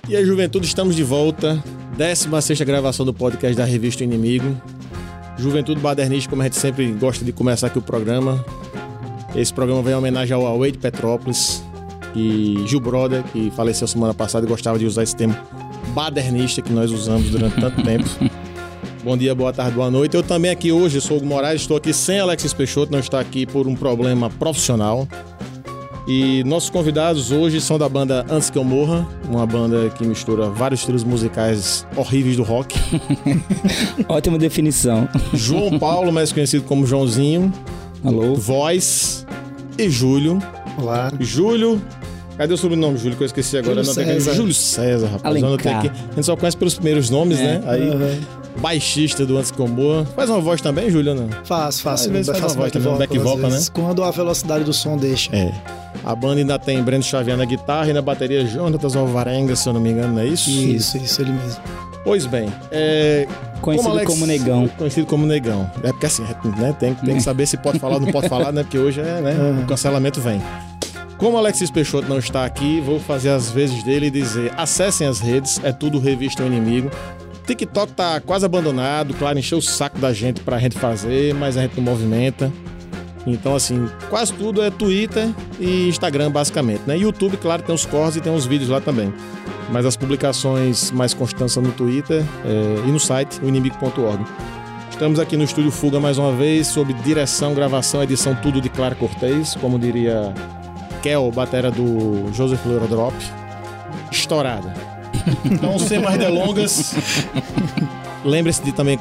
E aí, juventude, estamos de volta. 16ª gravação do podcast da Revista Inimigo. Juventude Badernista, como a gente sempre gosta de começar aqui o programa. Esse programa vem em homenagem ao Away de Petrópolis e Gil Brother, que faleceu semana passada e gostava de usar esse termo badernista que nós usamos durante tanto tempo. Bom dia, boa tarde, boa noite. Eu também aqui hoje sou Hugo Moraes, estou aqui sem Alexis Peixoto, não está aqui por um problema profissional. E nossos convidados hoje são da banda Antes Que Eu Morra, uma banda que mistura vários estilos musicais horríveis do rock. Ótima definição. João Paulo, mais conhecido como Joãozinho. Alô. Voz. E Júlio. Olá. Júlio. Cadê o sobrenome, Júlio, que eu esqueci agora? Júlio César, rapaz. A gente só conhece pelos primeiros nomes, né? Aí, baixista do Antes Que Eu Morra. Faz uma voz também, Júlio, não? Faço. Às vezes faz uma voz também, back vocal, né? Quando a velocidade do som deixa. A banda ainda tem Breno Xavier na guitarra e na bateria Jonatas Alvarenga, se eu não me engano, não é isso? Isso, ele mesmo. Pois bem, como Negão. Conhecido como Negão. É porque assim, né, tem que saber se pode falar ou não pode falar, né? Porque hoje o cancelamento vem. Como Alexis Peixoto não está aqui, vou fazer as vezes dele e dizer: acessem as redes, é tudo Revista o Inimigo. TikTok tá quase abandonado, claro, encheu o saco da gente pra gente fazer, mas a gente não movimenta. Então, assim, quase tudo é Twitter e Instagram, basicamente, né? YouTube, claro, tem os cortes e tem os vídeos lá também. Mas as publicações mais constantes são no Twitter e no site, oinimigo.org. Estamos aqui no Estúdio Fuga mais uma vez, sob direção, gravação, edição, tudo de Clara Cortez, como diria Kel, batera do Joseph Leurodrop. Estourada. Então, sem mais delongas, lembre-se de também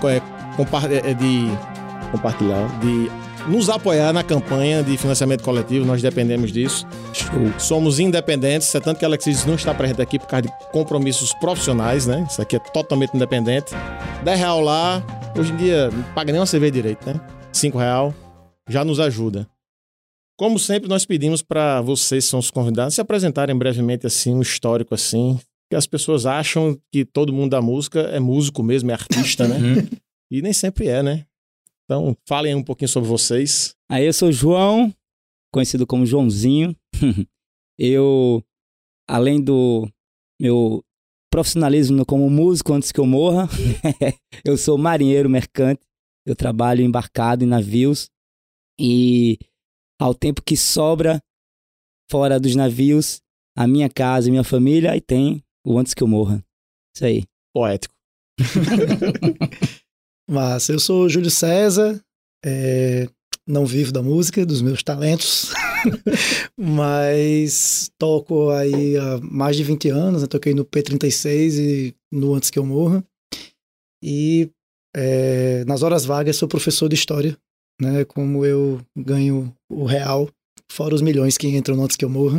compartilhar, de nos apoiar na campanha de financiamento coletivo, nós dependemos disso. Somos independentes, é tanto que Alexis não está presente aqui por causa de compromissos profissionais, né? Isso aqui é totalmente independente. R$10 lá, hoje em dia não paga nem uma cerveja direito, né? R$5 já nos ajuda. Como sempre, nós pedimos para vocês, são os convidados, se apresentarem brevemente assim, um histórico assim, que as pessoas acham que todo mundo da música é músico mesmo, é artista, né? E nem sempre é, né? Então, falem um pouquinho sobre vocês. Aí eu sou João, conhecido como Joãozinho. Eu, além do meu profissionalismo como músico antes que eu morra, eu sou marinheiro mercante. Eu trabalho embarcado em navios e ao tempo que sobra fora dos navios, a minha casa e minha família, aí tem o Antes Que Eu Morra. Isso aí. Poético. Mas eu sou Júlio César, não vivo da música, dos meus talentos, mas toco aí há mais de 20 anos, né? Toquei no P36 e no Antes Que Eu Morra. E nas horas vagas sou professor de história, né? Como eu ganho o real, fora os milhões que entram no Antes Que Eu Morra.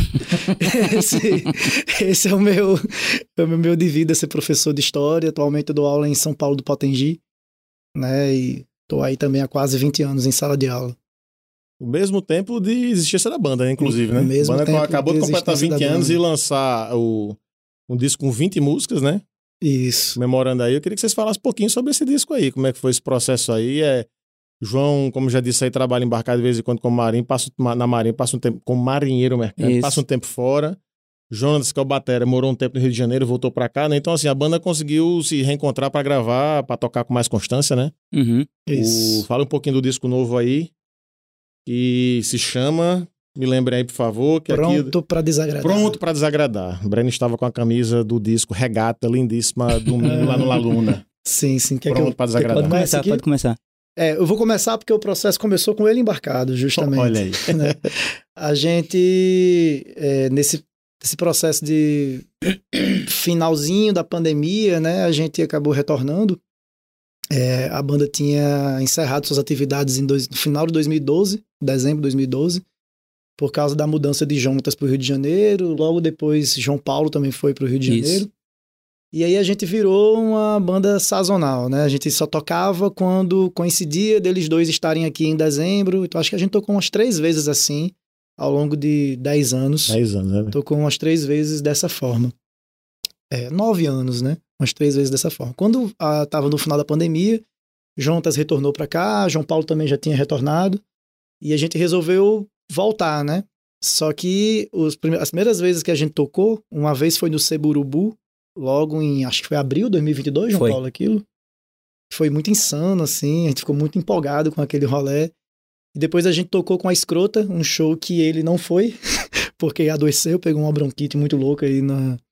Esse é o meu de vida, ser professor de história. Atualmente eu dou aula em São Paulo do Potengi, né? E tô aí também há quase 20 anos em sala de aula. O mesmo tempo de existência da banda, né? Inclusive, né? A banda acabou de completar 20 anos e lançar um disco com 20 músicas, né? Isso. Memorando aí, eu queria que vocês falassem um pouquinho sobre esse disco aí, como é que foi esse processo aí. João, como já disse aí, trabalha embarcado de vez em quando como marinho, passa um tempo como marinheiro mercante, passa um tempo fora. Jonatas, que é o batera, morou um tempo no Rio de Janeiro, voltou pra cá, né? Então, assim, a banda conseguiu se reencontrar pra gravar, pra tocar com mais constância, né? Isso. Fala um pouquinho do disco novo aí, que se chama, me lembrem aí, por favor. Que Pronto pra Desagradar. Pronto pra Desagradar. O Breno estava com a camisa do disco Regata, lindíssima, domingo lá no La Luna. Sim. Pronto pra Desagradar. Pode começar. Eu vou começar porque o processo começou com ele embarcado, justamente. Olha aí. Né? A gente, nesse processo de finalzinho da pandemia, né, a gente acabou retornando. A banda tinha encerrado suas atividades no final de 2012, dezembro de 2012, por causa da mudança de Jonatas para o Rio de Janeiro. Logo depois, João Paulo também foi para o Rio de Janeiro. E aí a gente virou uma banda sazonal, né? A gente só tocava quando coincidia deles dois estarem aqui em dezembro. Então acho que a gente tocou umas 3 vezes assim, ao longo de 10 anos. 10 anos, né? Tocou umas 3 vezes dessa forma. 9 anos, né? Umas 3 vezes dessa forma. Quando tava no final da pandemia, Jonatas retornou para cá, João Paulo também já tinha retornado, e a gente resolveu voltar, né? Só que as primeiras vezes que a gente tocou, uma vez foi no Seburubu, logo em, acho que foi abril de 2022, João Foi. Paulo, aquilo. Foi muito insano, assim, a gente ficou muito empolgado com aquele rolê. E depois a gente tocou com a Escrota, um show que ele não foi, porque adoeceu, pegou uma bronquite muito louca aí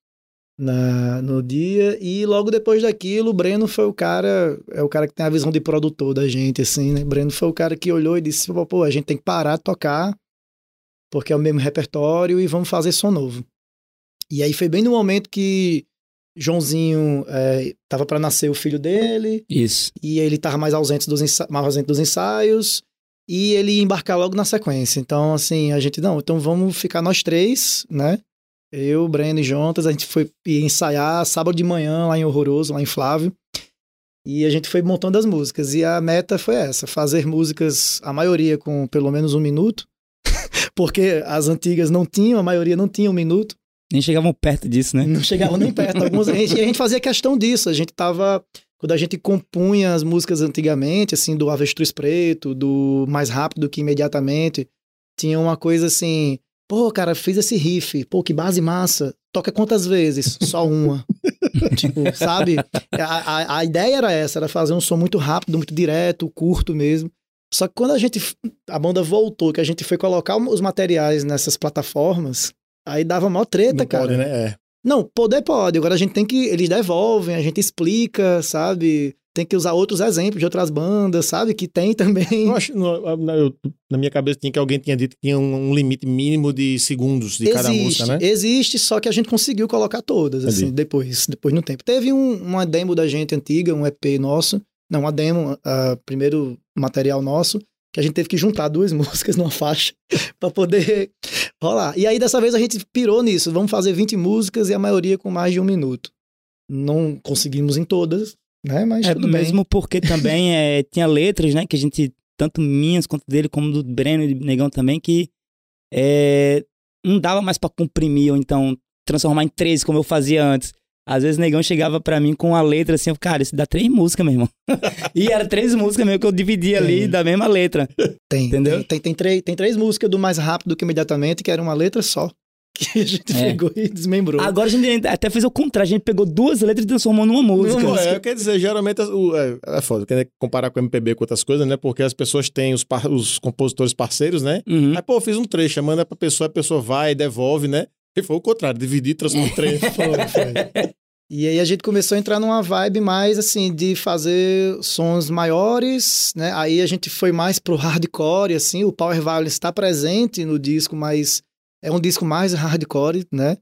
no dia. E logo depois daquilo, o Breno foi o cara que tem a visão de produtor da gente, assim, né? O Breno foi o cara que olhou e disse, pô, a gente tem que parar de tocar, porque é o mesmo repertório e vamos fazer som novo. E aí foi bem no momento que Joãozinho tava para nascer o filho dele. Isso. E ele tava mais ausente dos ensaios. E ele ia embarcar logo na sequência. Então, assim, a gente, então vamos ficar nós três, né? Eu, Breno e Jontas, a gente ia ensaiar sábado de manhã lá em Horroroso, lá em Flávio. E a gente foi montando as músicas. E a meta foi essa, fazer músicas, a maioria com pelo menos 1 minuto. Porque as antigas não tinham, a maioria não tinha 1 minuto. Nem chegavam perto disso, né? Não chegavam nem perto. E a gente fazia questão disso. A gente tava... Quando a gente compunha as músicas antigamente, assim, do Avestruz Preto, do Mais Rápido que Imediatamente, tinha uma coisa assim, pô, cara, fiz esse riff, pô, que base massa, toca quantas vezes? Só uma. Tipo, sabe? A ideia era essa, era fazer um som muito rápido, muito direto, curto mesmo. Só que quando a banda voltou, que a gente foi colocar os materiais nessas plataformas, aí dava maior treta, Não cara. pode, né? Não, poder pode. Agora a gente tem que... Eles devolvem, a gente explica, sabe? Tem que usar outros exemplos de outras bandas, sabe? Que tem também. Eu acho, na minha cabeça tinha que alguém tinha dito que tinha um limite mínimo de segundos de cada música, né? Existe, só que a gente conseguiu colocar todas, assim, depois no tempo. Teve uma demo da gente antiga, um EP nosso. Não, uma demo, primeiro material nosso, que a gente teve que juntar 2 músicas numa faixa pra poder rolar. E aí, dessa vez, a gente pirou nisso. Vamos fazer 20 músicas e a maioria com mais de 1 minuto. Não conseguimos em todas, né? Mas tudo bem. Mesmo porque também tinha letras, né? Que a gente, tanto minhas quanto dele, como do Breno e do Negão também, que não dava mais pra comprimir ou então transformar em 13, como eu fazia antes. Às vezes o Negão chegava pra mim com uma letra assim, cara, isso dá 3 músicas, meu irmão. E era 3 músicas mesmo que eu dividia ali da mesma letra. Entendeu? Tem 3 músicas do Mais Rápido que Imediatamente, que era uma letra só. Que a gente pegou e desmembrou. Agora a gente até fez o contrário, a gente pegou 2 letras e transformou numa música. Quer dizer, geralmente é foda, quer comparar com o MPB com outras coisas, né? Porque as pessoas têm os compositores parceiros, né? Uhum. Aí, pô, eu fiz um trecho, manda pra pessoa, a pessoa vai e devolve, né? E foi o contrário, dividir, transformar em 3. Foi. E aí a gente começou a entrar numa vibe mais, assim, de fazer sons maiores, né? Aí a gente foi mais pro hardcore, assim, o Power Violence está presente no disco, mas é um disco mais hardcore, né?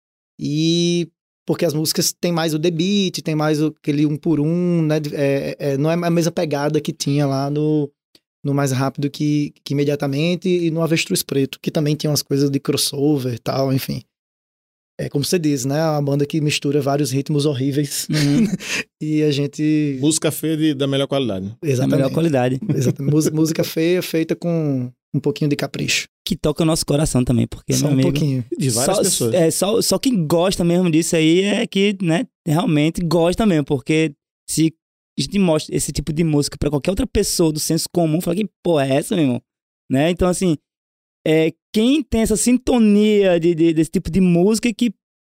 E porque as músicas têm mais o The Beat, tem mais aquele 1 por 1, né? Não é a mesma pegada que tinha lá no Mais Rápido que Imediatamente e no Avestruz Preto, que também tinha umas coisas de crossover e tal, enfim. É como você diz, né? Uma banda que mistura vários ritmos horríveis. Uhum. E a gente... Música feia da melhor qualidade. Exatamente. Da melhor qualidade. Exatamente. Música feia, feita com um pouquinho de capricho. Que toca o nosso coração também, porque, Só meu um amigo, pouquinho. De várias pessoas. Só quem gosta mesmo disso aí é que, né, realmente gosta mesmo, porque se a gente mostra esse tipo de música pra qualquer outra pessoa do senso comum, fala que, pô, é essa, meu irmão? Né? Então, assim, quem tem essa sintonia desse tipo de música que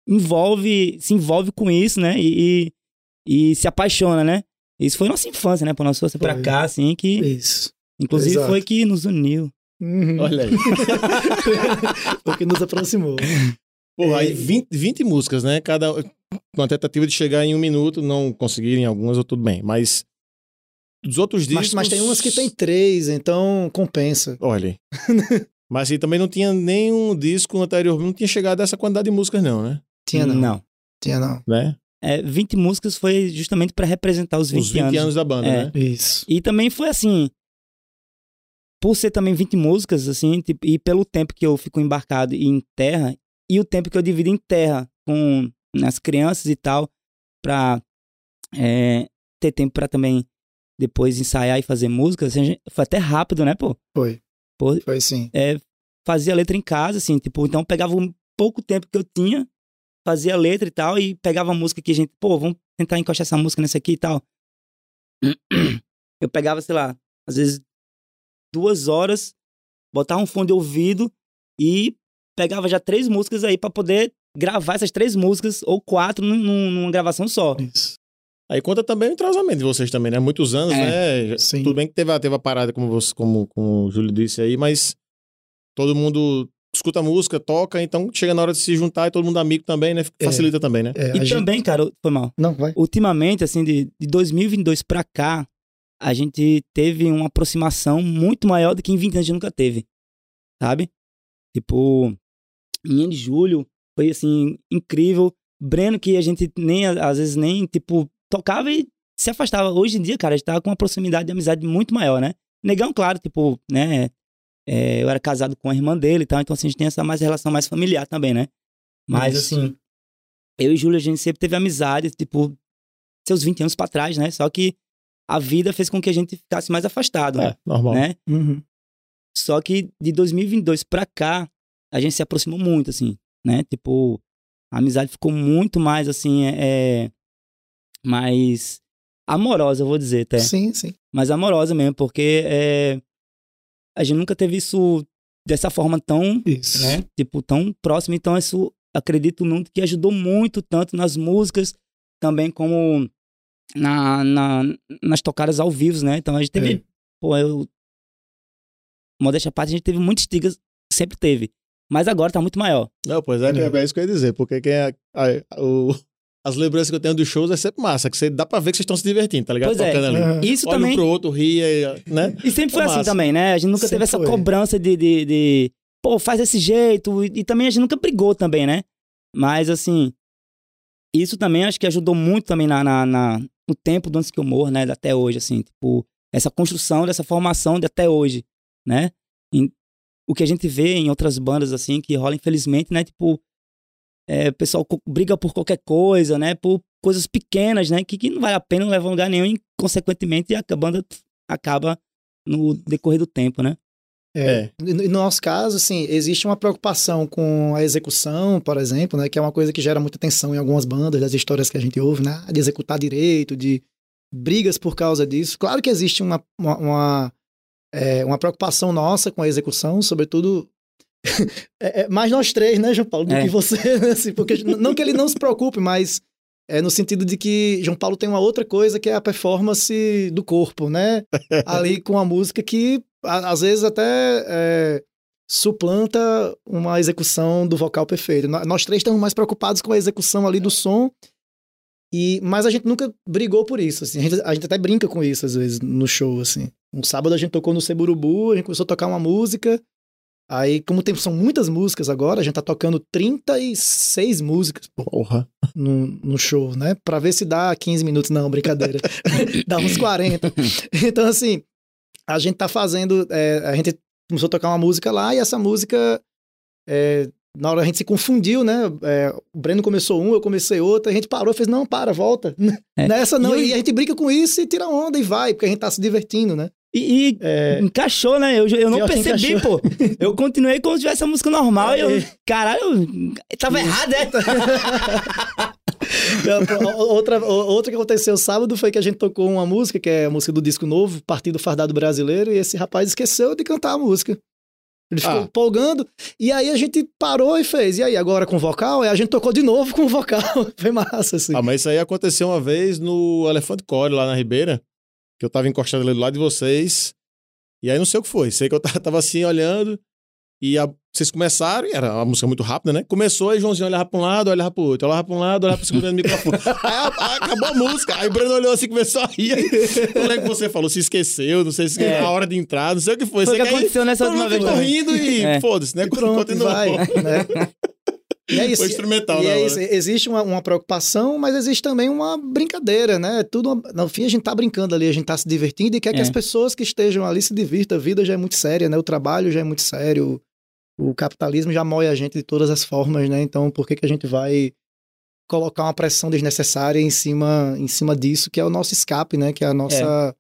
se envolve com isso, né? E se apaixona, né? Isso foi nossa infância, né? Por nós fosse pra cá, assim, que... Isso. Inclusive Exato. foi que nos uniu. Uhum. Olha aí. O que nos aproximou. Pô, aí 20 músicas, né? Cada uma tentativa de chegar em 1 minuto, não conseguirem algumas, ou tudo bem. Mas dos outros discos... Mas tem umas que tem 3, então compensa. Olha aí. Mas assim, também não tinha nenhum disco anterior, não tinha chegado a essa quantidade de músicas não, né? Tinha não. Não. Tinha não. Né? 20 músicas foi justamente pra representar os 20 anos da banda, né? Isso. E também foi assim, por ser também 20 músicas, assim, tipo, e pelo tempo que eu fico embarcado em terra, e o tempo que eu divido em terra com as crianças e tal, pra ter tempo pra também depois ensaiar e fazer música, assim, foi até rápido, né, pô? Foi. Pô, Foi sim. fazia letra em casa, assim, tipo, então pegava um pouco tempo que eu tinha, fazia letra e tal, e pegava a música que a gente, pô, vamos tentar encaixar essa música nessa aqui e tal. Eu pegava, sei lá, às vezes 2 horas, botava um fone de ouvido e pegava já 3 músicas aí pra poder gravar essas 3 músicas ou 4 numa gravação só. Isso. Aí conta também o entrosamento de vocês também, né? Muitos anos, né? Sim. Tudo bem que teve a parada, como o Júlio disse aí, mas todo mundo escuta a música, toca, então chega na hora de se juntar e todo mundo amigo também, né? Facilita também, né? E também, cara, foi mal. Não, vai. Ultimamente, assim, de 2022 pra cá, a gente teve uma aproximação muito maior do que em 20 anos a gente nunca teve, sabe? Tipo, em ano de julho, foi, assim, incrível. Breno, que a gente nem, às vezes, nem, tipo, tocava e se afastava. Hoje em dia, cara, a gente tava com uma proximidade de amizade muito maior, né? Negão, claro, tipo, né? Eu era casado com a irmã dele e tal, então assim, a gente tem essa relação mais familiar também, né? Mas, assim, eu e Júlio, a gente sempre teve amizade, tipo, seus 20 anos pra trás, né? Só que a vida fez com que a gente ficasse mais afastado, normal. né? Uhum. Só que de 2022 pra cá, a gente se aproximou muito, assim, né? Tipo, a amizade ficou muito mais, assim, mais amorosa, eu vou dizer até. Sim, sim. Mais amorosa mesmo, porque a gente nunca teve isso dessa forma tão, Isso. né? Tipo, tão próximo. Então, isso, acredito muito que ajudou muito, tanto nas músicas, também como nas tocadas ao vivo, né? Então, a gente teve, modéstia à parte, a gente teve muitas estigas, sempre teve. Mas agora tá muito maior. Não, pois é isso que eu ia dizer, porque as lembranças que eu tenho dos shows é sempre massa, que dá pra ver que vocês estão se divertindo, tá ligado? Pois tocando ali. Isso olha também. Um pro outro, ria, né? E sempre foi assim massa. também, né? A gente nunca teve essa cobrança de pô, faz desse jeito. E também a gente nunca brigou também, né? Mas, assim, isso também acho que ajudou muito também no tempo do Antes Que Eu Morra, né? Até hoje, assim, tipo, essa construção dessa formação de até hoje, né? O que a gente vê em outras bandas, assim, que rola, infelizmente, né? Tipo, o pessoal briga por qualquer coisa, né? Por coisas pequenas, né? Que não vale a pena, não leva a lugar nenhum e, consequentemente, a banda acaba no decorrer do tempo, né? No nosso caso, assim, existe uma preocupação com a execução, por exemplo, né? Que é uma coisa que gera muita tensão em algumas bandas, das histórias que a gente ouve, né? De executar direito, de brigas por causa disso. Claro que existe uma preocupação nossa com a execução, sobretudo mais nós 3, né, João Paulo, do que você, né? Assim, porque não que ele não se preocupe, mas no sentido de que João Paulo tem uma outra coisa que é a performance do corpo, né? Ali com a música que às vezes até suplanta uma execução do vocal perfeito. Nós 3 estamos mais preocupados com a execução ali do som, mas a gente nunca brigou por isso, assim. A gente até brinca com isso às vezes no show, assim. Um sábado a gente tocou no Seburubu, a gente começou a tocar uma música. Aí, como são muitas músicas agora, a gente tá tocando 36 músicas no show, né? Pra ver se dá 15 minutos. Não, brincadeira. Dá uns 40. Então, assim, a gente tá fazendo... a gente começou a tocar uma música lá e essa música... na hora a gente se confundiu, né? O Breno começou eu comecei outra. A gente parou e fez, não, volta. Nessa não. E a gente brinca com isso e tira onda e vai, porque a gente tá se divertindo, né? E encaixou, né? Eu não percebi, pô. Eu continuei como se tivesse a música normal e eu... Caralho, tava errado, Outra que aconteceu sábado foi que a gente tocou uma música, que é a música do disco novo, Partido Fardado Brasileiro, e esse rapaz esqueceu de cantar a música. Ele ficou empolgando, e aí a gente parou e fez. E aí, agora com vocal? E a gente tocou de novo com vocal. Foi massa, assim. Mas isso aí aconteceu uma vez no Elefante Core, lá na Ribeira, que eu tava encostado ali do lado de vocês, e aí não sei o que foi. Sei que eu tava assim, olhando, e vocês começaram, e era uma música muito rápida, né? Começou, e Joãozinho olhava pra um lado, olhava pro outro, olhava pra um lado, olhava pro segundo microfone. Aí acabou a música, aí o Breno olhou assim, começou a rir. Eu lembro que você falou, se esqueceu, não sei se a hora de entrar, não sei o que foi. Foi o que aconteceu nessa última vez. Ficou rindo e foda-se, né? Continuou. Né? E é isso. Foi instrumental, né? Existe uma preocupação, mas existe também uma brincadeira, né? No fim, a gente tá brincando ali, a gente tá se divertindo e quer que as pessoas que estejam ali se divirtam. A vida já é muito séria, né? O trabalho já é muito sério. O capitalismo já moe a gente de todas as formas, né? Então, por que a gente vai colocar uma pressão desnecessária em cima disso, que é o nosso escape, né? Que é a nossa...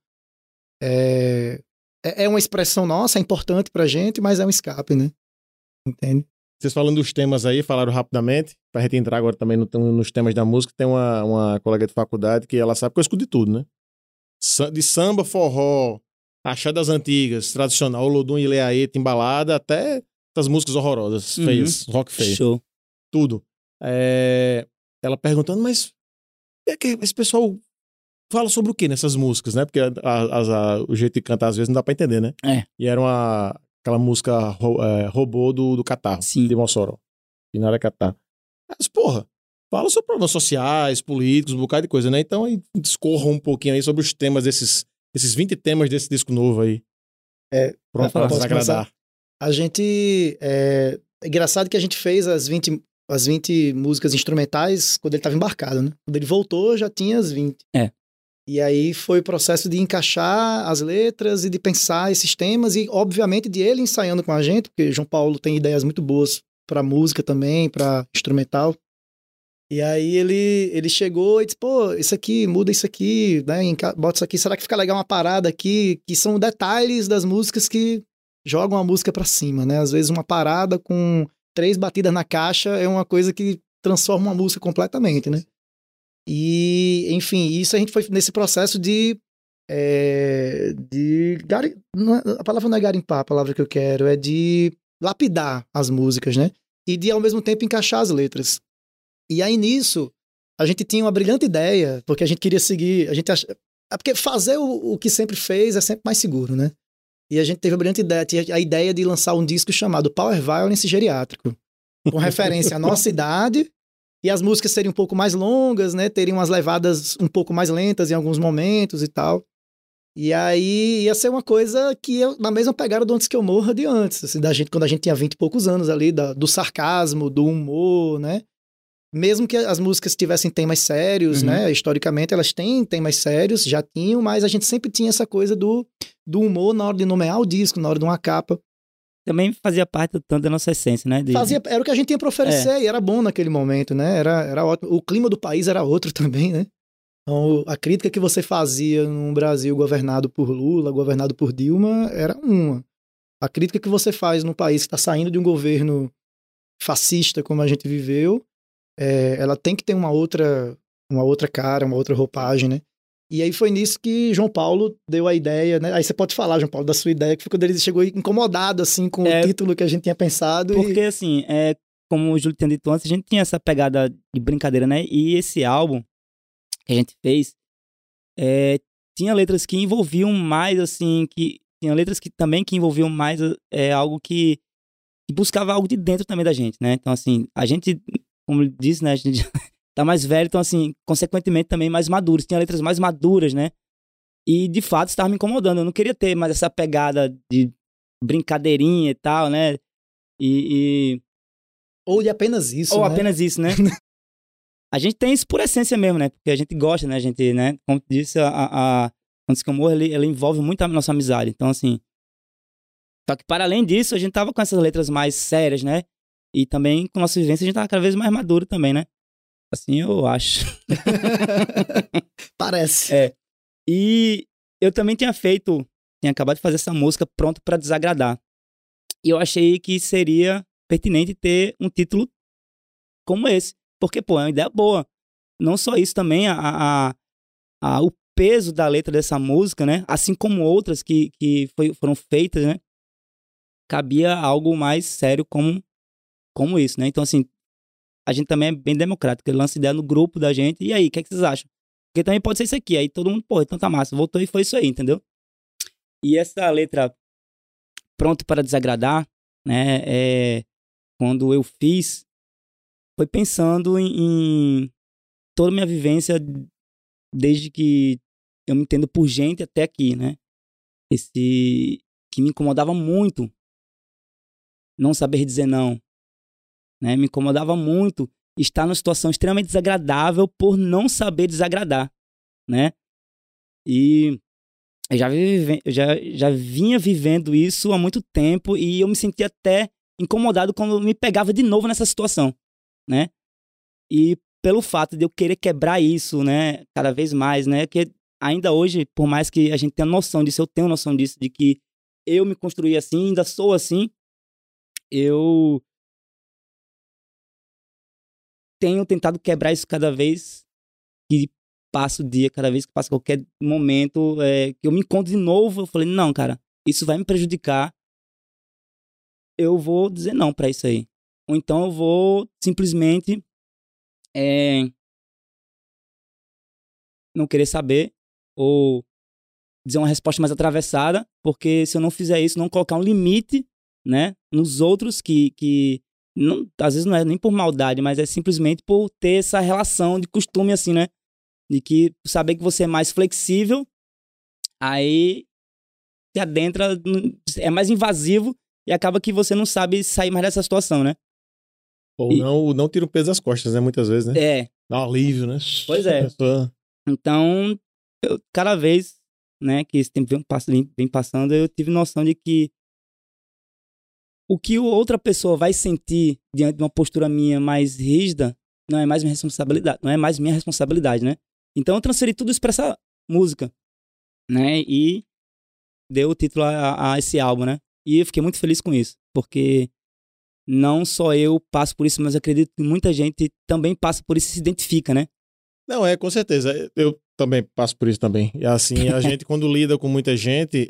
É uma expressão nossa, é importante pra gente, mas é um escape, né? Entende? Vocês falando dos temas aí, falaram rapidamente, pra gente entrar agora também nos temas da música, tem uma colega de faculdade que ela sabe que eu escuto de tudo, né? De samba, forró, axé das antigas, tradicional, Olodum, Ileaê, timbalada, até as músicas horrorosas, feias, rock feio. Show. Tudo. ela perguntando, mas esse pessoal fala sobre o que nessas músicas, né? Porque o jeito de cantar às vezes não dá pra entender, né? E era aquela música Robô do Catarro, Sim. de Mossoró. E não era Catarro. Mas, porra, fala sobre problemas sociais, políticos, um bocado de coisa, né? Então, aí, discorra um pouquinho aí sobre os temas esses 20 temas desse disco novo aí. Pronto pra desagradar. A gente... É engraçado que a gente fez as 20 músicas instrumentais quando ele estava embarcado, né? Quando ele voltou, já tinha as 20. E aí foi o processo de encaixar as letras e de pensar esses temas e, obviamente, de ele ensaiando com a gente, porque João Paulo tem ideias muito boas para música também, para instrumental. E aí ele chegou e disse, pô, isso aqui, muda isso aqui, né? Bota isso aqui, será que fica legal uma parada aqui? Que são detalhes das músicas que jogam a música para cima, né? Às vezes uma parada com 3 batidas na caixa é uma coisa que transforma uma música completamente, né? E, enfim, isso a gente foi nesse processo a palavra não é garimpar, a palavra que eu quero é de lapidar as músicas, né? E de, ao mesmo tempo, encaixar as letras. E aí, nisso, a gente tinha uma brilhante ideia, porque a gente queria seguir, porque fazer o que sempre fez é sempre mais seguro, né? E a gente teve a brilhante ideia, tinha a ideia de lançar um disco chamado Power Violence Geriátrico, com referência à nossa idade, e as músicas seriam um pouco mais longas, né? Teriam umas levadas um pouco mais lentas em alguns momentos e tal. E aí ia ser uma coisa que na mesma pegada do Antes Que Eu Morra de antes, assim, quando a gente tinha 20 e poucos anos ali, do sarcasmo, do humor, né? Mesmo que as músicas tivessem temas sérios, né? Historicamente elas têm temas sérios, já tinham, mas a gente sempre tinha essa coisa do humor na hora de nomear o disco, na hora de uma capa. Também fazia parte tanto da nossa essência, né? Era o que a gente tinha pra oferecer e era bom naquele momento, né? Era ótimo. O clima do país era outro também, né? Então, a crítica que você fazia num Brasil governado por Lula, governado por Dilma, era uma. A crítica que você faz num país que está saindo de um governo fascista como a gente viveu, ela tem que ter uma outra cara, uma outra roupagem, né? E aí foi nisso que João Paulo deu a ideia, né? Aí você pode falar, João Paulo, da sua ideia, que foi quando ele chegou incomodado, assim, com o título que a gente tinha pensado. Porque, assim, como o Júlio tinha dito antes, a gente tinha essa pegada de brincadeira, né? E esse álbum que a gente fez, tinha letras que envolviam mais, assim, tinha letras que também que envolviam mais algo que buscava algo de dentro também da gente, né? Então, assim, a gente, como ele disse, né? A gente tá mais velho, então, assim, consequentemente também mais maduros. Tinha letras mais maduras, né? E, de fato, estava me incomodando. Eu não queria ter mais essa pegada de brincadeirinha e tal, né? Ou de apenas isso, Ou né? apenas isso, né? A gente tem isso por essência mesmo, né? Porque a gente gosta, né? A gente, né? Como disse, Antes Que Eu Morra, ela envolve muito a nossa amizade. Então, assim... Só que, para além disso, a gente tava com essas letras mais sérias, né? E também, com nossa vivência, a gente tava cada vez mais maduro também, né? Assim, eu acho. Parece. E eu também tinha acabado de fazer essa música Pronto Pra Desagradar. E eu achei que seria pertinente ter um título como esse. Porque, pô, é uma ideia boa. Não só isso, também o peso da letra dessa música, né? Assim como outras que foram feitas, né? Cabia algo mais sério como isso, né? Então, assim, a gente também é bem democrático. Ele lança ideia no grupo da gente. E aí, o que é que vocês acham? Porque também pode ser isso aqui. Aí todo mundo, pô, então tá massa. Voltou e foi isso aí, entendeu? E essa letra Pronto Para Desagradar, né? Quando eu fiz, foi pensando em toda a minha vivência desde que eu me entendo por gente até aqui, né? Que me incomodava muito não saber dizer não, né? Me incomodava muito estar numa situação extremamente desagradável por não saber desagradar, né? E eu já vinha vivendo isso há muito tempo e eu me sentia até incomodado quando me pegava de novo nessa situação, né? E pelo fato de eu querer quebrar isso, né, cada vez mais, né, que ainda hoje, por mais que a gente tenha noção disso, eu tenho noção disso, de que eu me construí assim, ainda sou assim, eu tenho tentado quebrar isso cada vez que passa o dia, cada vez que passa qualquer momento, que eu me encontro de novo, eu falei, não, cara, isso vai me prejudicar, eu vou dizer não pra isso aí. Ou então eu vou simplesmente não querer saber ou dizer uma resposta mais atravessada, porque se eu não fizer isso, não colocar um limite, né, nos outros que não, às vezes não é nem por maldade, mas é simplesmente por ter essa relação de costume assim, né, de que saber que você é mais flexível, aí se adentra, é mais invasivo e acaba que você não sabe sair mais dessa situação, né? Ou não tira o peso das costas, né, muitas vezes, né? Dá um alívio, né? Pois é. Então, cada vez, né, que esse tempo vem passando, eu tive noção de que o que outra pessoa vai sentir diante de uma postura minha mais rígida não é mais minha responsabilidade, né? Então eu transferi tudo isso pra essa música, né? E deu o título a esse álbum, né? E eu fiquei muito feliz com isso, porque não só eu passo por isso, mas acredito que muita gente também passa por isso e se identifica, né? Não, com certeza. Eu também passo por isso também. E assim, a gente quando lida com muita gente,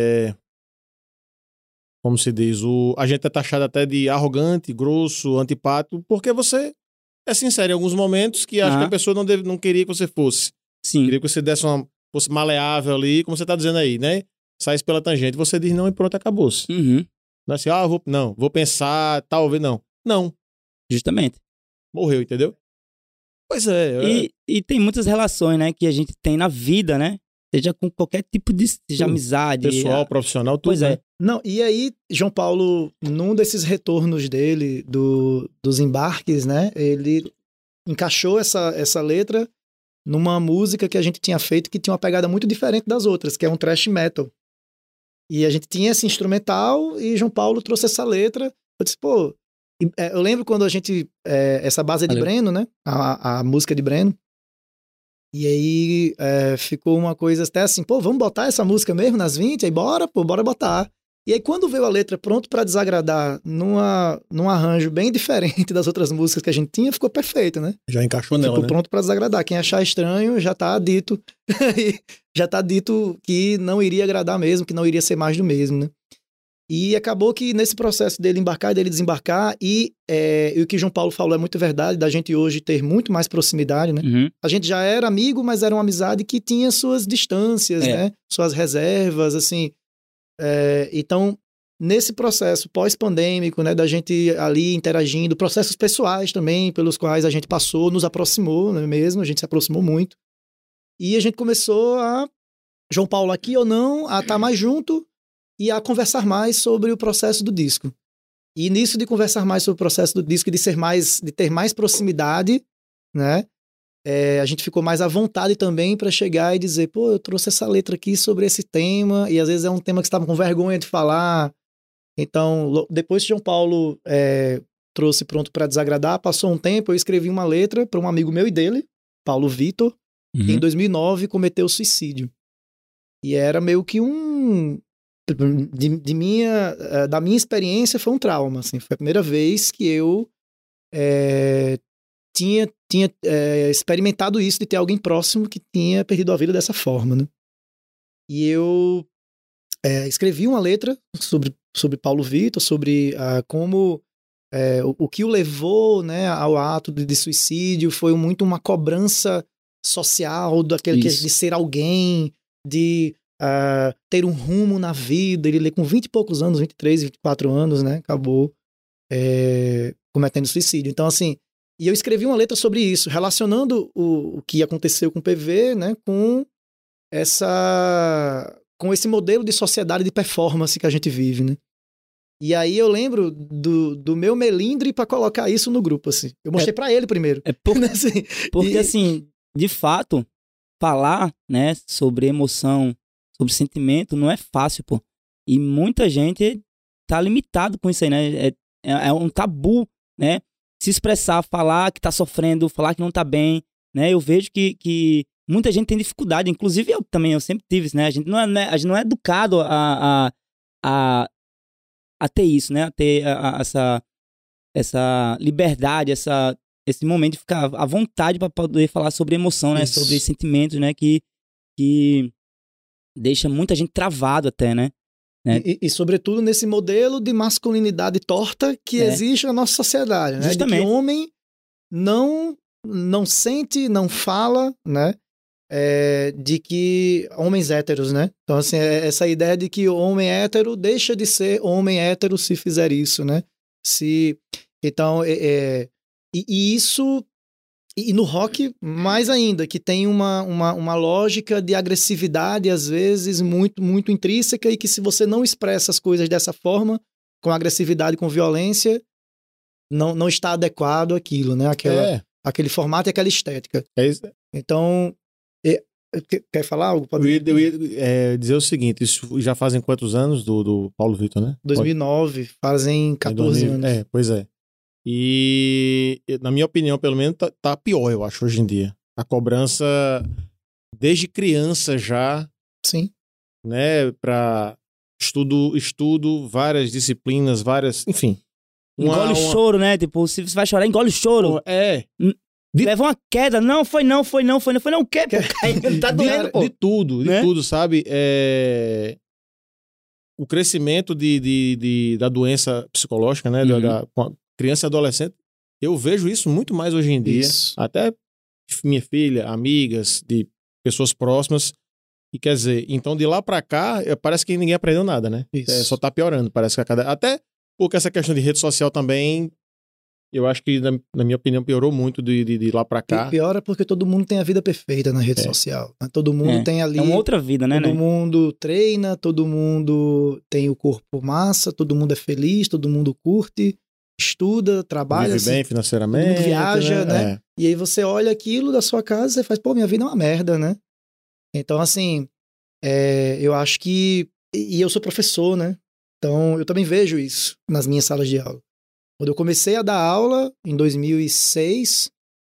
como se diz, a gente é taxado até de arrogante, grosso, antipático, porque você é sincero em alguns momentos que acho que a pessoa não queria que você fosse. Sim. Queria que você fosse maleável ali, como você tá dizendo aí, né? Saísse pela tangente, você diz não e pronto, acabou-se. Uhum. Não é assim, vou pensar, talvez não. Não. Justamente. Morreu, entendeu? Pois é. E tem muitas relações, né, que a gente tem na vida, né? Seja com qualquer tipo de amizade. Pessoal, profissional, tudo. Pois é. Né? Não, e aí, João Paulo, num desses retornos dele, dos embarques, né? Ele encaixou essa letra numa música que a gente tinha feito que tinha uma pegada muito diferente das outras, que é um thrash metal. E a gente tinha esse instrumental e João Paulo trouxe essa letra. Eu disse, pô... Eu lembro quando a gente... essa base é de Breno, né? A música de Breno. E aí ficou uma coisa até assim, pô, vamos botar essa música mesmo nas 20? Aí bora botar. E aí quando veio a letra Pronto Pra Desagradar num arranjo bem diferente das outras músicas que a gente tinha, ficou perfeito, né? Já encaixou nela, né? Pronto Pra Desagradar. Quem achar estranho já tá dito. Já tá dito que não iria agradar mesmo, que não iria ser mais do mesmo, né? E acabou que nesse processo dele embarcar e dele desembarcar, e o que João Paulo falou é muito verdade, da gente hoje ter muito mais proximidade, né? Uhum. A gente já era amigo, mas era uma amizade que tinha suas distâncias, né? Suas reservas, assim. Então, nesse processo pós-pandêmico, né, da gente ali interagindo, processos pessoais também, pelos quais a gente passou, nos aproximou, né, mesmo, a gente se aproximou muito. E a gente começou João Paulo aqui ou não, a estar mais junto, e a conversar mais sobre o processo do disco. E nisso de conversar mais sobre o processo do disco e de ter mais proximidade, né? A gente ficou mais à vontade também para chegar e dizer, pô, eu trouxe essa letra aqui sobre esse tema, e às vezes é um tema que você estava com vergonha de falar. Então, depois que João Paulo trouxe Pronto Pra Desagradar, passou um tempo, eu escrevi uma letra para um amigo meu e dele, Paulo Vitor, que em 2009 cometeu suicídio. E era meio que da minha experiência foi um trauma, assim, foi a primeira vez que eu tinha experimentado isso de ter alguém próximo que tinha perdido a vida dessa forma, né? E eu escrevi uma letra sobre Paulo Vitor, sobre como o que o levou, né, ao ato de suicídio foi muito uma cobrança social de ser alguém, de ter um rumo na vida. Ele com 20 e poucos anos, 23, 24 anos, né? Acabou cometendo suicídio. Então, assim, e eu escrevi uma letra sobre isso, relacionando o que aconteceu com o PV, né? Com esse modelo de sociedade de performance que a gente vive, né? E aí eu lembro do meu melindre para colocar isso no grupo, assim. Eu mostrei para ele primeiro. Porque, assim, de fato, falar, né, sobre emoção, sobre sentimento, não é fácil, pô. E muita gente tá limitado com isso aí, né? É um tabu, né? Se expressar, falar que tá sofrendo, falar que não tá bem, né? Eu vejo que muita gente tem dificuldade, inclusive eu também, eu sempre tive isso, né? A gente não é educado a ter isso, né? A ter essa liberdade, esse momento de ficar à vontade para poder falar sobre emoção, né? Isso. Sobre sentimentos, né? Que deixa muita gente travado até, né? E sobretudo nesse modelo de masculinidade torta que existe na nossa sociedade, né? Justamente. De que homem não não sente, não fala, né? De que homens héteros, né? Então, assim, essa ideia de que o homem hétero deixa de ser homem hétero se fizer isso, né? Então, e isso... E no rock, mais ainda, que tem uma lógica de agressividade, às vezes, muito, muito intrínseca, e que se você não expressa as coisas dessa forma, com agressividade, com violência, não está adequado àquilo, né? Aquele formato e aquela estética. É isso. Então, quer falar algo? Eu ia dizer o seguinte, isso já fazem quantos anos do Paulo Vitor, né? 2009, fazem 14 anos. Pois é. E, na minha opinião, pelo menos, tá pior, eu acho, hoje em dia. A cobrança, desde criança já, sim, né, para estudo, várias disciplinas, enfim. Engole o choro, né? Tipo, se você vai chorar, engole o choro. Leva uma queda. Não, foi não o quê, pô? Tá doendo, pô. De tudo, sabe? O crescimento da doença psicológica, né, da criança e adolescente, eu vejo isso muito mais hoje em dia. Isso. Até minha filha, amigas, de pessoas próximas. E quer dizer, então de lá pra cá, parece que ninguém aprendeu nada, né? Só tá piorando, parece que até porque essa questão de rede social também, eu acho que, na minha opinião, piorou muito de lá pra cá. E piora porque todo mundo tem a vida perfeita na rede social. Né? Todo mundo tem ali... É uma outra vida, né? Todo mundo treina, todo mundo tem o corpo massa, todo mundo é feliz, todo mundo curte, estuda, trabalha. Vive bem financeiramente. Todo mundo viaja, né? E aí você olha aquilo da sua casa e faz, pô, minha vida é uma merda, né? Então, assim, eu acho que... E eu sou professor, né? Então, eu também vejo isso nas minhas salas de aula. Quando eu comecei a dar aula, em 2006,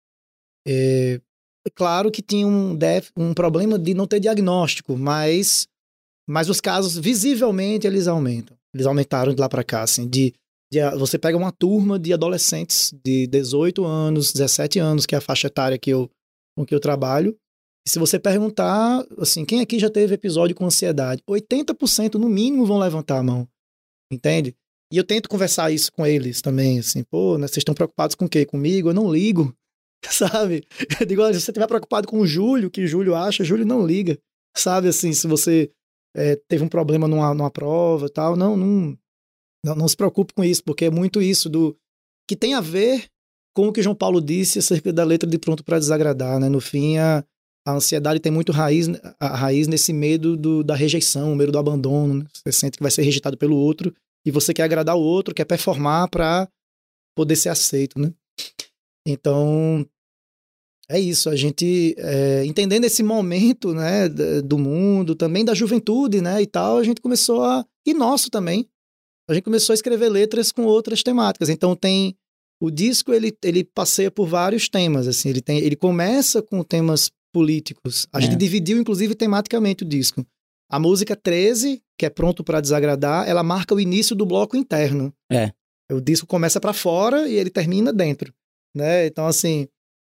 é claro que tinha um problema de não ter diagnóstico, mas os casos, visivelmente, eles aumentam. Eles aumentaram de lá para cá, assim, você pega uma turma de adolescentes de 18 anos, 17 anos, que é a faixa etária com que eu trabalho, e se você perguntar, assim, quem aqui já teve episódio com ansiedade? 80% no mínimo vão levantar a mão, entende? E eu tento conversar isso com eles também, assim, pô, né, vocês estão preocupados com o quê? Comigo? Eu não ligo, sabe? Eu digo, olha, se você estiver preocupado com o Júlio, o que o Júlio acha, Júlio não liga, sabe? Assim, se você teve um problema numa prova e tal, não se preocupe com isso, porque é muito isso que tem a ver com o que João Paulo disse acerca da letra de Pronto para Desagradar, né? No fim, a ansiedade tem muito a raiz nesse medo da rejeição, o medo do abandono, né? Você sente que vai ser rejeitado pelo outro, e você quer agradar o outro, quer performar para poder ser aceito, né? Então, é isso. A gente, entendendo esse momento, né, do mundo, também da juventude, né, e tal, a gente começou e nosso também, a gente começou a escrever letras com outras temáticas. Então, o disco, ele passeia por vários temas, assim, ele começa com temas políticos. A gente dividiu, inclusive, tematicamente o disco. A música 13, que é Pronto para Desagradar, ela marca o início do bloco interno. O disco começa para fora e ele termina dentro, né? Então, assim,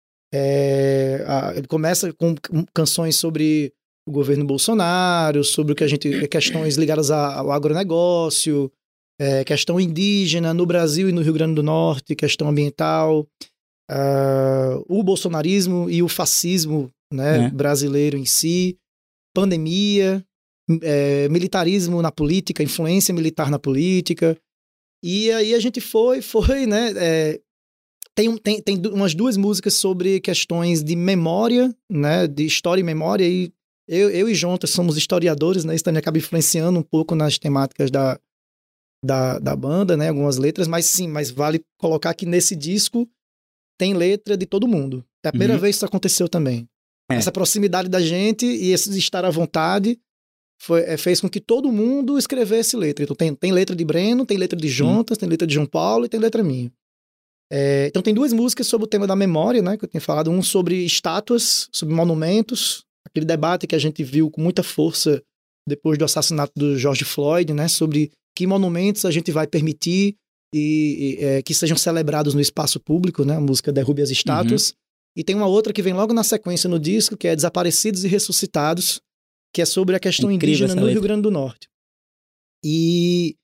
ele começa com canções sobre o governo Bolsonaro, sobre questões ligadas ao agronegócio, questão indígena no Brasil e no Rio Grande do Norte, questão ambiental, o bolsonarismo e o fascismo, né, brasileiro em si, pandemia, militarismo na política, influência militar na política. E aí a gente foi, né? Tem umas duas músicas sobre questões de memória, né? De história e memória. E eu e Jontas somos historiadores, né? Isso também acaba influenciando um pouco nas temáticas da banda, né? Algumas letras, mas vale colocar que nesse disco tem letra de todo mundo. É a primeira vez que isso aconteceu também. Essa proximidade da gente e esse estar à vontade fez com que todo mundo escrevesse letra. Então tem letra de Breno, tem letra de Jontas, tem letra de João Paulo e tem letra minha. Então tem duas músicas sobre o tema da memória, né, que eu tinha falado. Um sobre estátuas, sobre monumentos, aquele debate que a gente viu com muita força depois do assassinato do George Floyd, né, sobre que monumentos a gente vai permitir que sejam celebrados no espaço público, né, a música Derrube as Estátuas. E tem uma outra que vem logo na sequência no disco, que é Desaparecidos e Ressuscitados, que é sobre a questão indígena no Rio Grande do Norte. E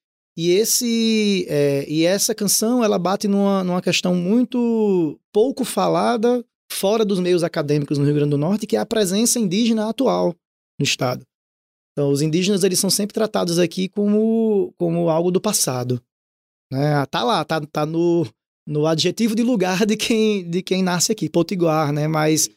essa canção, ela bate numa questão muito pouco falada, fora dos meios acadêmicos no Rio Grande do Norte, que é a presença indígena atual no estado. Então, os indígenas, eles são sempre tratados aqui como algo do passado, né? Tá lá, tá no adjetivo de lugar de quem nasce aqui, potiguar, né? Mas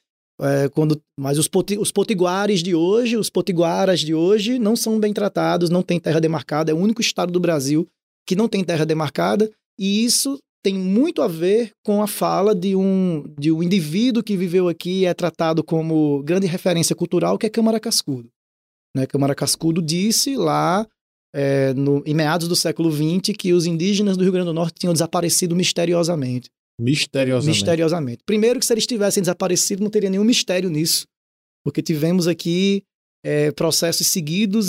os potiguares de hoje, os potiguaras de hoje não são bem tratados, não tem terra demarcada, é o único estado do Brasil que não tem terra demarcada, e isso tem muito a ver com a fala de um indivíduo que viveu aqui e é tratado como grande referência cultural, que é Câmara Cascudo. Né? Câmara Cascudo disse lá, em meados do século XX, que os indígenas do Rio Grande do Norte tinham desaparecido misteriosamente. Misteriosamente. Primeiro que se eles tivessem desaparecido, não teria nenhum mistério nisso, porque tivemos aqui processos seguidos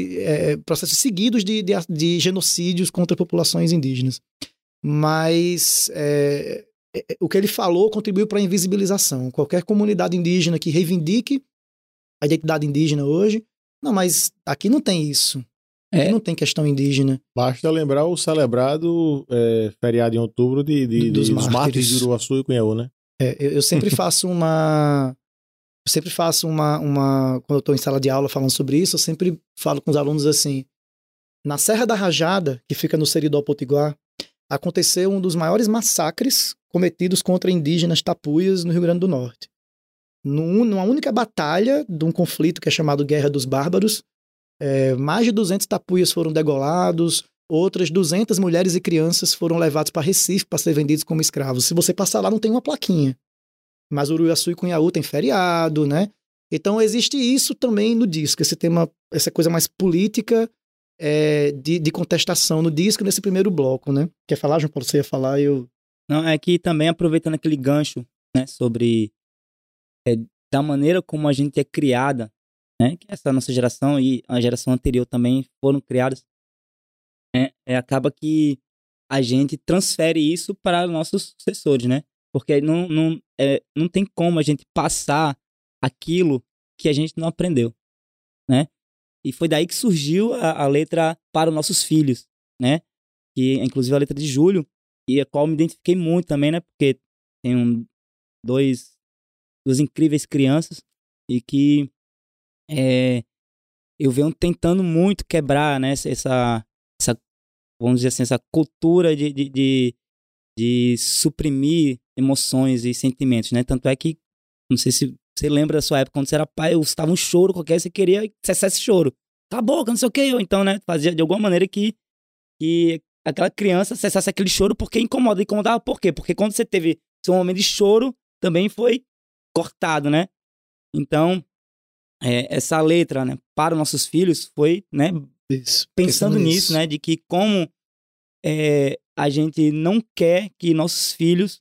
de genocídios contra populações indígenas. Mas o que ele falou contribuiu para a invisibilização. Qualquer comunidade indígena que reivindique a identidade indígena hoje, não, mas aqui não tem isso. Aqui não tem questão indígena. Basta lembrar o celebrado feriado em outubro dos mártires de Uruaçu e Cunhaú, né? Eu sempre faço uma... Quando eu estou em sala de aula falando sobre isso, eu sempre falo com os alunos assim, na Serra da Rajada, que fica no Seridó Potiguar, aconteceu um dos maiores massacres cometidos contra indígenas tapuias no Rio Grande do Norte. Numa única batalha de um conflito que é chamado Guerra dos Bárbaros, mais de 200 tapuias foram degolados, outras 200 mulheres e crianças foram levadas para Recife para ser vendidos como escravos. Se você passar lá, não tem uma plaquinha. Mas Uruaçu e Cunhaú tem feriado, né? Então existe isso também no disco, esse tema, essa coisa mais política de contestação no disco, nesse primeiro bloco, né? Quer falar, João Paulo? Você ia falar, eu... Não, é que também aproveitando aquele gancho, né, sobre da maneira como a gente é criada, né, que essa nossa geração e a geração anterior também foram criadas, acaba que a gente transfere isso para nossos sucessores, né? Porque não tem como a gente passar aquilo que a gente não aprendeu, né? E foi daí que surgiu a letra Para os Nossos Filhos, né? Que é inclusive a letra de Júlio, e a qual me identifiquei muito também, né? Porque tem duas incríveis crianças e que eu venho tentando muito quebrar, né? Essa vamos dizer assim, essa cultura de suprimir emoções e sentimentos, né? Tanto é que, não sei se você lembra da sua época, quando você era pai, estava um choro qualquer, você queria cessar esse choro. Cala a boca, não sei o quê. Ou então, né, fazia de alguma maneira que aquela criança cessasse aquele choro porque incomodava. Por quê? Porque quando você teve seu momento de choro, também foi cortado, né? Então, essa letra, né, Para os Nossos Filhos, foi, né, pensando nisso, né, de que como a gente não quer que nossos filhos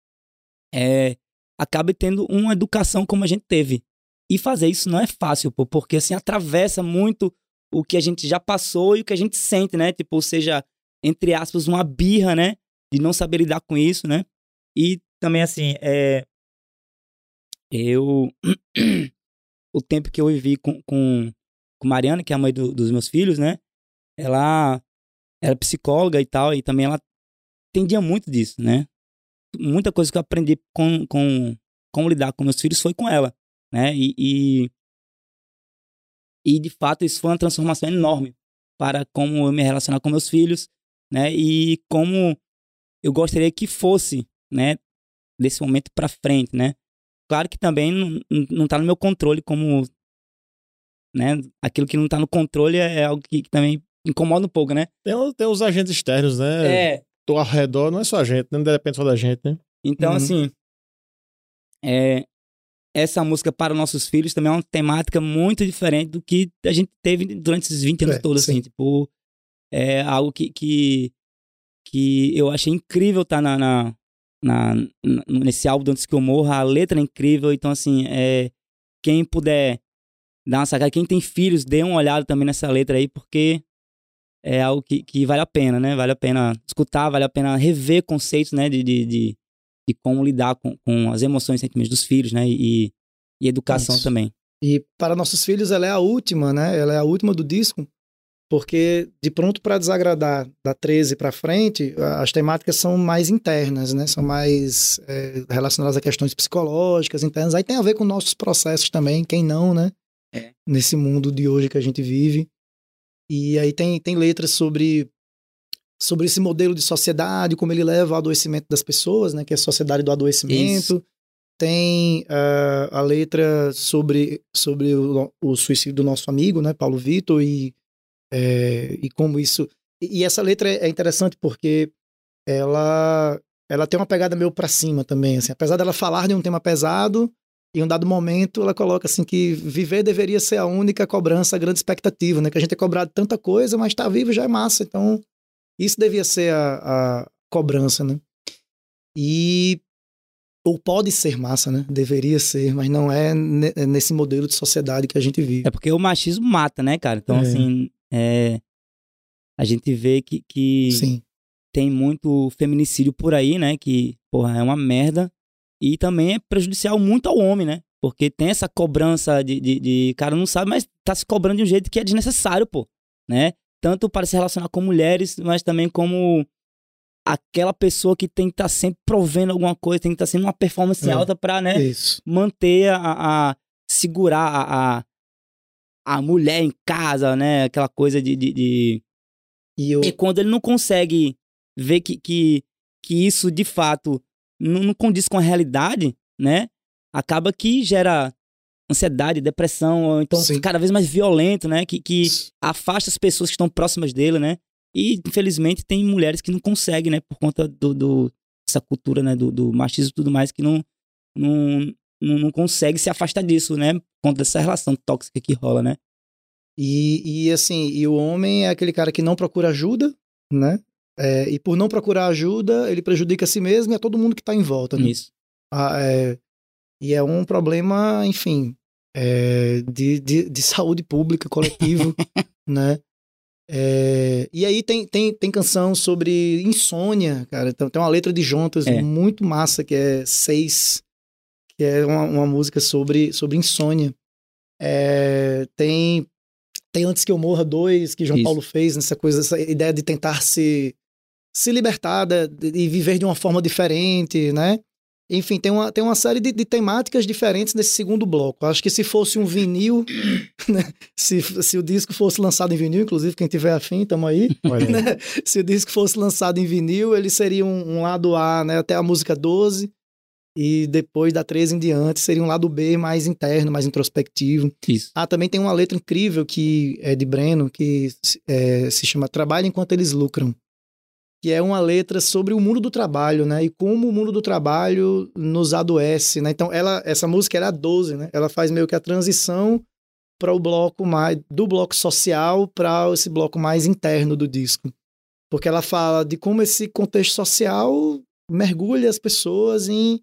acabem tendo uma educação como a gente teve. E fazer isso não é fácil, pô, porque assim atravessa muito o que a gente já passou e o que a gente sente, né? Tipo, ou seja, entre aspas, uma birra, né? De não saber lidar com isso, né? E também, assim, o tempo que eu vivi com Mariana, que é a mãe dos meus filhos, né? Ela era psicóloga e tal, e também ela entendia muito disso, né? Muita coisa que eu aprendi com como lidar com meus filhos foi com ela, né? E de fato isso foi uma transformação enorme para como eu me relacionar com meus filhos, né? E como eu gostaria que fosse, né? Desse momento para frente, né? Claro que também não tá no meu controle como, né? Aquilo que não tá no controle é algo que também incomoda um pouco, né? Tem os agentes externos, né? Tô ao redor, não é só a gente, não depende só da gente, né? Então, assim, essa música Para os Nossos Filhos também é uma temática muito diferente do que a gente teve durante esses 20 anos todos, assim, tipo, é algo que eu achei incrível estar nesse álbum Antes Que Eu Morra, a letra é incrível, então, assim, quem puder dar uma sacada, quem tem filhos, dê uma olhada também nessa letra aí, porque é algo que vale a pena, né? Vale a pena escutar, vale a pena rever conceitos, né? De como lidar com as emoções e sentimentos dos filhos, né? E educação também. E Para Nossos Filhos, ela é a última, né? Ela é a última do disco, Porque de Pronto para Desagradar, da 13 para frente, as temáticas são mais internas, né? São mais relacionadas a questões psicológicas, internas. Aí tem a ver com nossos processos também, quem não, né? Nesse mundo de hoje que a gente vive. E aí tem letras sobre esse modelo de sociedade, como ele leva ao adoecimento das pessoas, né? Que é a sociedade do adoecimento. Isso. Tem a letra sobre o suicídio do nosso amigo, né? Paulo Vitor, e como isso... E essa letra é interessante porque ela tem uma pegada meio pra cima também, assim. Apesar dela falar de um tema pesado, em um dado momento ela coloca assim que viver deveria ser a única cobrança, a grande expectativa, né? Que a gente é cobrado tanta coisa, mas tá vivo já é massa. Então, isso devia ser a cobrança, né? Ou pode ser massa, né? Deveria ser, mas não é nesse modelo de sociedade que a gente vive. É porque o machismo mata, né, cara? Então, assim, a gente vê que Sim. Tem muito feminicídio por aí, né? Que, porra, é uma merda. E também é prejudicial muito ao homem, né? Porque tem essa cobrança de cara não sabe, mas tá se cobrando de um jeito que é desnecessário, pô, né? Tanto para se relacionar com mulheres, mas também como aquela pessoa que tem que estar sempre provendo alguma coisa, tem que estar sendo uma performance alta pra, né, manter segurar a mulher em casa, né, aquela coisa E quando ele não consegue ver que isso, de fato, não condiz com a realidade, né, acaba que gera ansiedade, depressão, ou então cada vez mais violento, né, que afasta as pessoas que estão próximas dele, né. E, infelizmente, tem mulheres que não conseguem, né? Por conta dessa cultura, né? Do machismo e tudo mais, que não consegue se afastar disso, né? Por conta dessa relação tóxica que rola, né? E o homem é aquele cara que não procura ajuda, né? E por não procurar ajuda, ele prejudica a si mesmo e a todo mundo que tá em volta, né? Isso. E é um problema, enfim, de saúde pública, coletivo, né? E aí tem canção sobre insônia, cara. Então tem uma letra de Jontas muito massa, que é 6, que é uma música sobre insônia. Tem Antes que Eu Morra 2, que João Paulo fez, essa ideia de tentar se libertar e viver de uma forma diferente, né? Enfim, tem uma série de temáticas diferentes nesse segundo bloco. Acho que se fosse um vinil, né? Se o disco fosse lançado em vinil, inclusive quem tiver afim, tamo aí. Né? Se o disco fosse lançado em vinil, ele seria um lado A, né? Até a música 12, e depois da 13 em diante seria um lado B mais interno, mais introspectivo. Isso. Também tem uma letra incrível que é de Breno, que se chama Trabalho Enquanto Eles Lucram, que é uma letra sobre o mundo do trabalho, né? E como o mundo do trabalho nos adoece, né? Então, essa música era a 12, né? Ela faz meio que a transição para o bloco do bloco social para esse bloco mais interno do disco. Porque ela fala de como esse contexto social mergulha as pessoas em...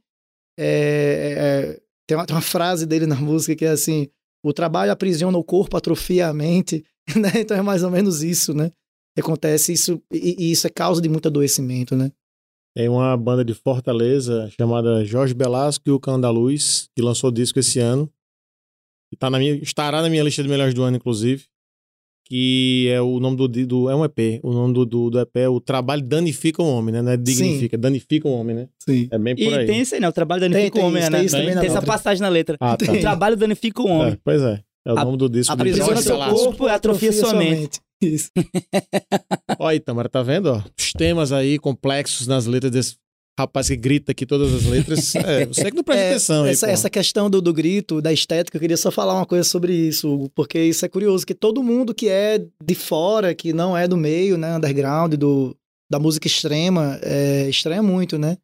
Tem uma frase dele na música que é assim: o trabalho aprisiona o corpo, atrofia a mente, né? Então é mais ou menos isso, né? Acontece isso, e isso é causa de muito adoecimento, né? Tem uma banda de Fortaleza chamada Jorge Belasco e o Cão da Luz, que lançou disco esse ano, e estará na minha lista de melhores do ano, inclusive, que é o nome é um EP. O nome do EP é O Trabalho Danifica o Homem, né? Não é dignifica, danifica o homem, né? Sim. É bem por aí. E tem esse aí, né? O trabalho danifica o homem, né? Tem essa passagem na letra. Tá. O trabalho danifica o homem. Pois é. É o nome do disco. Aprisiona seu corpo e atrofia sua mente. Isso. Olha, Itamara, tá vendo? Ó, os temas aí complexos nas letras desse rapaz que grita aqui todas as letras. Você que não presta atenção aí, essa questão do grito, da estética, eu queria só falar uma coisa sobre isso, Hugo, porque isso é curioso, que todo mundo que é de fora, que não é do meio, né, underground, da música extrema, estranha muito, né?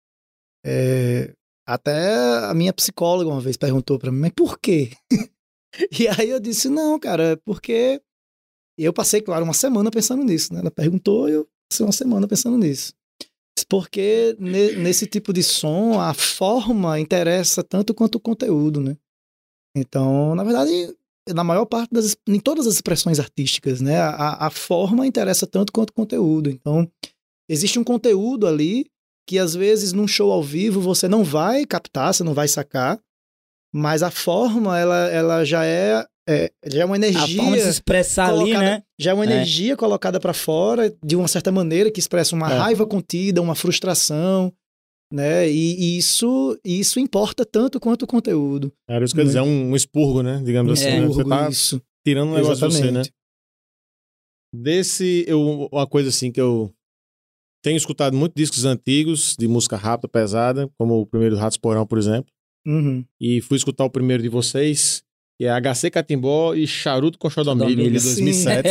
Até a minha psicóloga uma vez perguntou pra mim, mas por quê? E aí eu disse, não, cara, é porque... eu passei, claro, uma semana pensando nisso, né? Ela perguntou e eu passei uma semana pensando nisso. Porque nesse tipo de som, a forma interessa tanto quanto o conteúdo, né? Então, na verdade, na maior parte em todas as expressões artísticas, né? A forma interessa tanto quanto o conteúdo. Então, existe um conteúdo ali que, às vezes, num show ao vivo, você não vai captar, você não vai sacar, mas a forma, ela já é já é uma energia... A forma de se expressar ali, né? Já é uma energia colocada pra fora de uma certa maneira que expressa uma raiva contida, uma frustração, né? E isso importa tanto quanto o conteúdo. Era isso que eu ia dizer, um expurgo, né? Digamos assim, né? Você tá isso. tirando um negócio de você, né? Uma coisa assim que eu tenho escutado muito discos antigos de música rápida, pesada, como o primeiro do Ratos Porão, por exemplo. E fui escutar o primeiro de vocês, que é HC Catimbó e Charuto com Xodomilho, de 2007.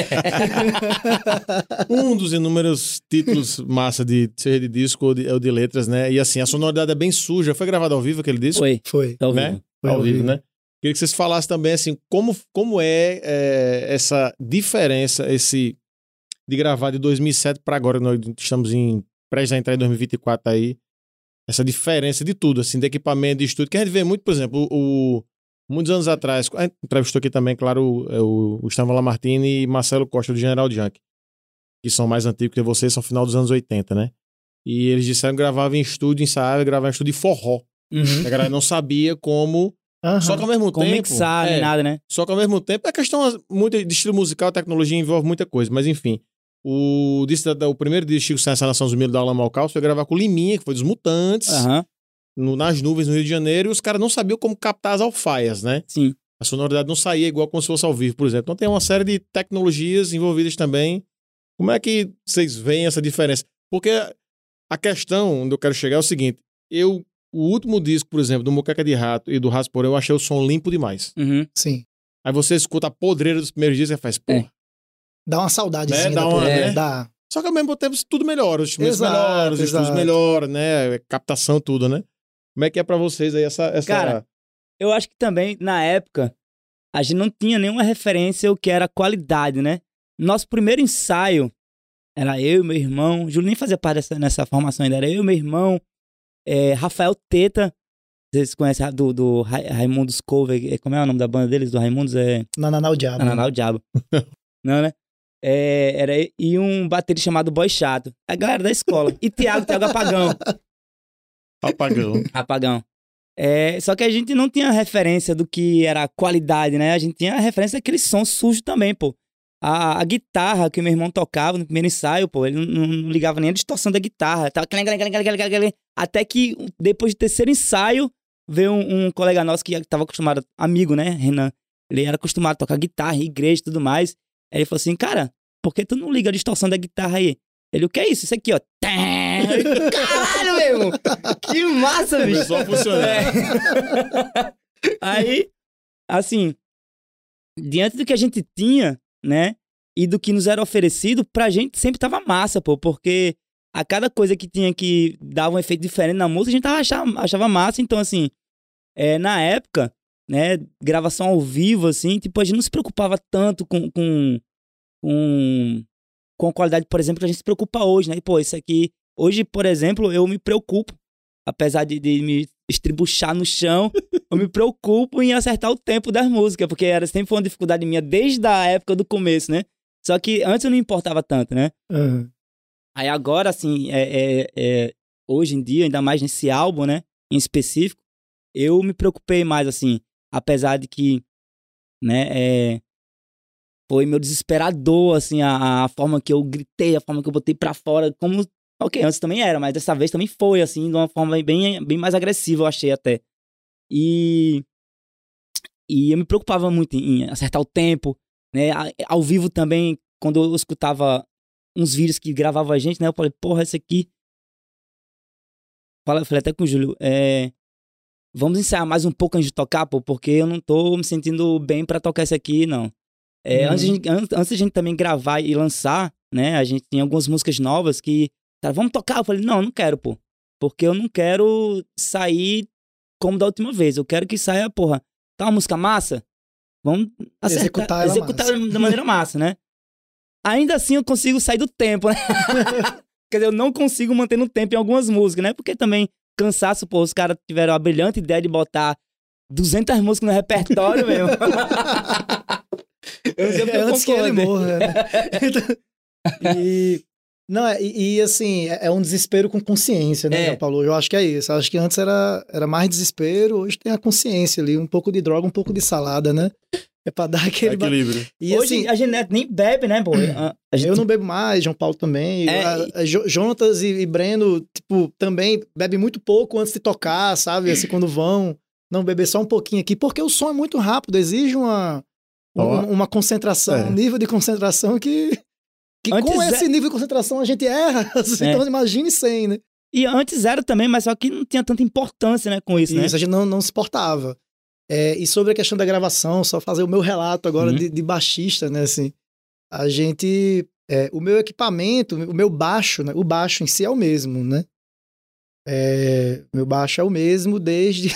Um dos inúmeros títulos massa de seja de disco ou de letras, né? E assim, a sonoridade é bem suja. Foi gravado ao vivo aquele disco? Foi. Ao vivo. Né? Ao vivo, né? Queria que vocês falassem também, assim, como é essa diferença, de gravar de 2007 para agora, nós estamos prestes a entrar em 2024 aí, essa diferença de tudo, assim, de equipamento, de estúdio, que a gente vê muito, por exemplo, muitos anos atrás, a gente entrevistou aqui também, claro, o Gustavo Lamartine e Marcelo Costa, do General Junk, que são mais antigos que vocês, são final dos anos 80, né? E eles disseram que gravavam em estúdio, ensaiava, gravava em estúdio de forró. A galera não sabia como... Só que ao mesmo como tempo... mixar, nem nada, né? Só que ao mesmo tempo, é questão muito de estilo musical, tecnologia envolve muita coisa, mas enfim... O primeiro disco Chico Sainz, Nação Zumbi da Aula Malcal, foi gravar com o Liminha, que foi dos Mutantes, nas nuvens no Rio de Janeiro, e os caras não sabiam como captar as alfaias, né? Sim. A sonoridade não saía igual como se fosse ao vivo, por exemplo. Então tem uma série de tecnologias envolvidas também. Como é que vocês veem essa diferença? Porque a questão onde eu quero chegar é o seguinte, o último disco, por exemplo, do Moqueca de Rato e do Ratos Porão, eu achei o som limpo demais. Sim. Aí você escuta a podreira dos primeiros discos e faz, porra. Dá uma saudadezinha. Né? Dá. Só que ao mesmo tempo tudo melhora, os instrumentos melhoram, os estudos melhoram, né? Captação, tudo, né? Como é que é pra vocês aí essa... Cara, eu acho que também, na época, a gente não tinha nenhuma referência ao que era qualidade, né? Nosso primeiro ensaio era eu e meu irmão, o Júlio nem fazia parte nessa formação ainda, era eu e meu irmão, Rafael Teta, vocês conhecem do Raimundos Cover, como é o nome da banda deles, do Raimundos? Nananá o Diabo. Nananá o Diabo. Não, né? E um baterista chamado Boy Chato. A galera da escola. E Thiago Apagão. Apagão. Só que a gente não tinha referência do que era qualidade, né? A gente tinha a referência daquele som sujo também, pô. A guitarra que meu irmão tocava no primeiro ensaio, pô, ele não ligava nem a distorção da guitarra. Tava... Até que, depois do terceiro ensaio, veio um colega nosso que tava acostumado, amigo, né? Renan. Ele era acostumado a tocar guitarra, igreja e tudo mais. Aí ele falou assim, cara, por que tu não liga a distorção da guitarra aí? Ele, o que é isso? Isso aqui, ó. Caralho, meu irmão! Que massa, bicho! Começou a funcionar. Aí, assim, diante do que a gente tinha, né, e do que nos era oferecido, pra gente sempre tava massa, pô, porque a cada coisa que tinha que dava um efeito diferente na música, a gente achava massa. Então, assim, na época, né, gravação ao vivo, assim, tipo, a gente não se preocupava tanto com a qualidade, por exemplo, que a gente se preocupa hoje, né? E, pô, isso aqui... Hoje, por exemplo, eu me preocupo, apesar de me estribuchar no chão, eu me preocupo em acertar o tempo das músicas, porque sempre foi uma dificuldade minha desde a época do começo, né? Só que antes eu não importava tanto, né? Aí agora, assim, hoje em dia, ainda mais nesse álbum, né, em específico, eu me preocupei mais, assim, apesar de que, né, foi meu desesperador, assim, a forma que eu gritei, a forma que eu botei pra fora, como, ok, antes também era, mas dessa vez também foi, assim, de uma forma bem mais agressiva, eu achei até. E eu me preocupava muito em acertar o tempo, né, ao vivo também, quando eu escutava uns vídeos que gravavam a gente, né, eu falei, porra, esse aqui... Eu falei até com o Júlio, vamos ensaiar mais um pouco antes de tocar, pô, porque eu não tô me sentindo bem pra tocar esse aqui, não. Antes da gente também gravar e lançar, né, a gente tinha algumas músicas novas que, cara, vamos tocar? Eu falei, não quero, pô, porque eu não quero sair como da última vez, eu quero que saia, porra, tá uma música massa? Vamos executar da maneira massa, né? Ainda assim eu consigo sair do tempo, né? Quer dizer, eu não consigo manter no tempo em algumas músicas, né? Porque também, cansaço, pô, os caras tiveram a brilhante ideia de botar 200 músicas no repertório, mesmo. Antes que ele morra, né? Assim, é um desespero com consciência, né, Paulo? Eu acho que é isso. Eu acho que antes era mais desespero, hoje tem a consciência ali, um pouco de droga, um pouco de salada, né? É pra dar aquele... Equilíbrio. E Hoje assim, a gente nem bebe, né, pô? A gente... eu não bebo mais, João Paulo também. Jonatas e Breno, tipo, também bebe muito pouco antes de tocar, sabe? Assim, quando vão, não beber só um pouquinho aqui, porque o som é muito rápido, exige uma concentração, um nível de concentração que com esse nível de concentração a gente erra. Então imagine sem, né? E antes era também, mas só que não tinha tanta importância, né, com isso, né? Isso, a gente não se portava. E sobre a questão da gravação, só fazer o meu relato agora de baixista, né, assim, a gente, o meu equipamento, o meu baixo, né, o baixo em si é o mesmo, né, meu baixo é o mesmo desde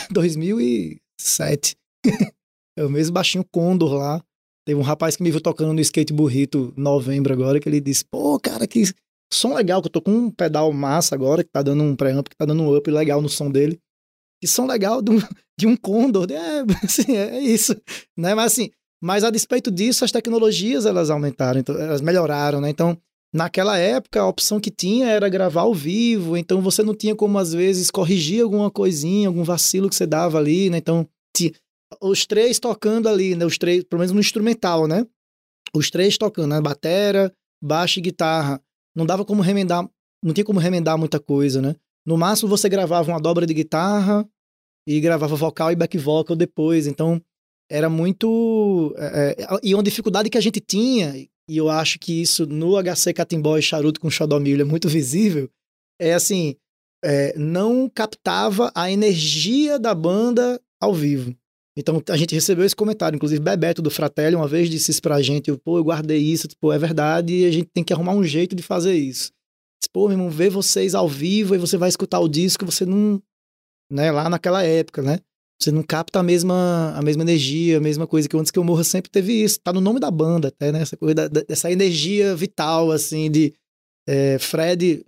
2007, é o mesmo baixinho Condor lá. Teve um rapaz que me viu tocando no Skate Burrito em novembro agora, que ele disse, pô, cara, que som legal, que eu tô com um pedal massa agora, que tá dando um preamp, que tá dando um up legal no som dele. Que som legal de um Condor. Assim, é isso. Né? Mas a despeito disso, as tecnologias elas aumentaram, então, elas melhoraram, né? Então, naquela época, a opção que tinha era gravar ao vivo, então você não tinha como, às vezes, corrigir alguma coisinha, algum vacilo que você dava ali, né? Então, os três tocando ali, né? Os três, pelo menos no instrumental, né? Os três tocando, né? Batera, baixo e guitarra. Não dava como remendar, não tinha como remendar muita coisa, né? No máximo você gravava uma dobra de guitarra e gravava vocal e back vocal depois. Então, era muito... e uma dificuldade que a gente tinha, e eu acho que isso no HC Catimbó e Charuto com Xodomilho é muito visível, é assim, não captava a energia da banda ao vivo. Então, a gente recebeu esse comentário, inclusive Bebeto do Fratelli uma vez disse isso pra gente, eu guardei isso, é verdade, e a gente tem que arrumar um jeito de fazer isso. Pô, meu irmão, ver vocês ao vivo e você vai escutar o disco, você não... Né, lá naquela época, né? Você não capta a mesma energia, a mesma coisa que Antes Que Eu Morra sempre teve isso. Tá no nome da banda até, né? Essa coisa dessa energia vital, assim, de... Fred,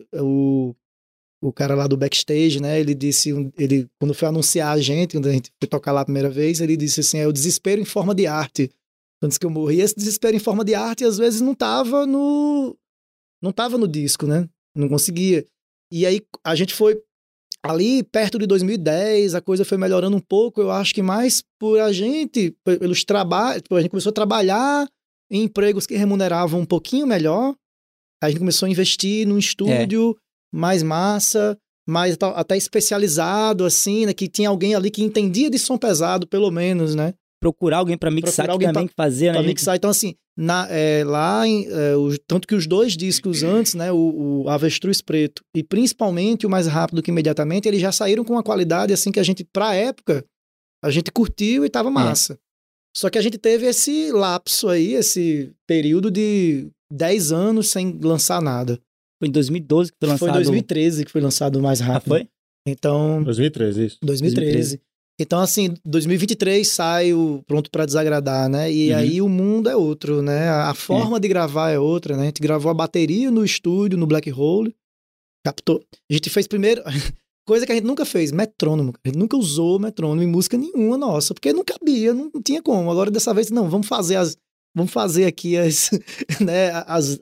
o cara lá do backstage, né? Ele disse... quando foi anunciar a gente, quando a gente foi tocar lá a primeira vez, ele disse assim, o desespero em forma de arte. Antes Que Eu Morra. E esse desespero em forma de arte, às vezes, não tava no disco, né? Não conseguia. E aí a gente foi ali perto de 2010, a coisa foi melhorando um pouco, eu acho que mais por a gente, pelos trabalhos, a gente começou a trabalhar em empregos que remuneravam um pouquinho melhor, a gente começou a investir num estúdio mais massa, mais até especializado, assim, né? Que tinha alguém ali que entendia de som pesado, pelo menos, né? Procurar alguém pra mixar, que também que fazia, né? Pra mixar, então assim, tanto que os dois discos antes, né, o Avestruz Preto e principalmente o Mais Rápido Que Imediatamente, eles já saíram com uma qualidade assim que a gente, pra época, a gente curtiu e tava massa. Só que a gente teve esse lapso aí, esse período de 10 anos sem lançar nada. Foi em 2012 que foi lançado? Foi em 2013 que foi lançado o Mais Rápido. Foi? Então... 2013, isso. 2013. Então, assim, 2023 sai o Pronto Pra Desagradar, né? E aí o mundo é outro, né? A forma de gravar é outra, né? A gente gravou a bateria no estúdio, no Black Hole, captou. A gente fez primeiro... Coisa que a gente nunca fez, metrônomo. A gente nunca usou metrônomo em música nenhuma nossa, porque não cabia, não tinha como. Agora, dessa vez, não, vamos fazer aqui né,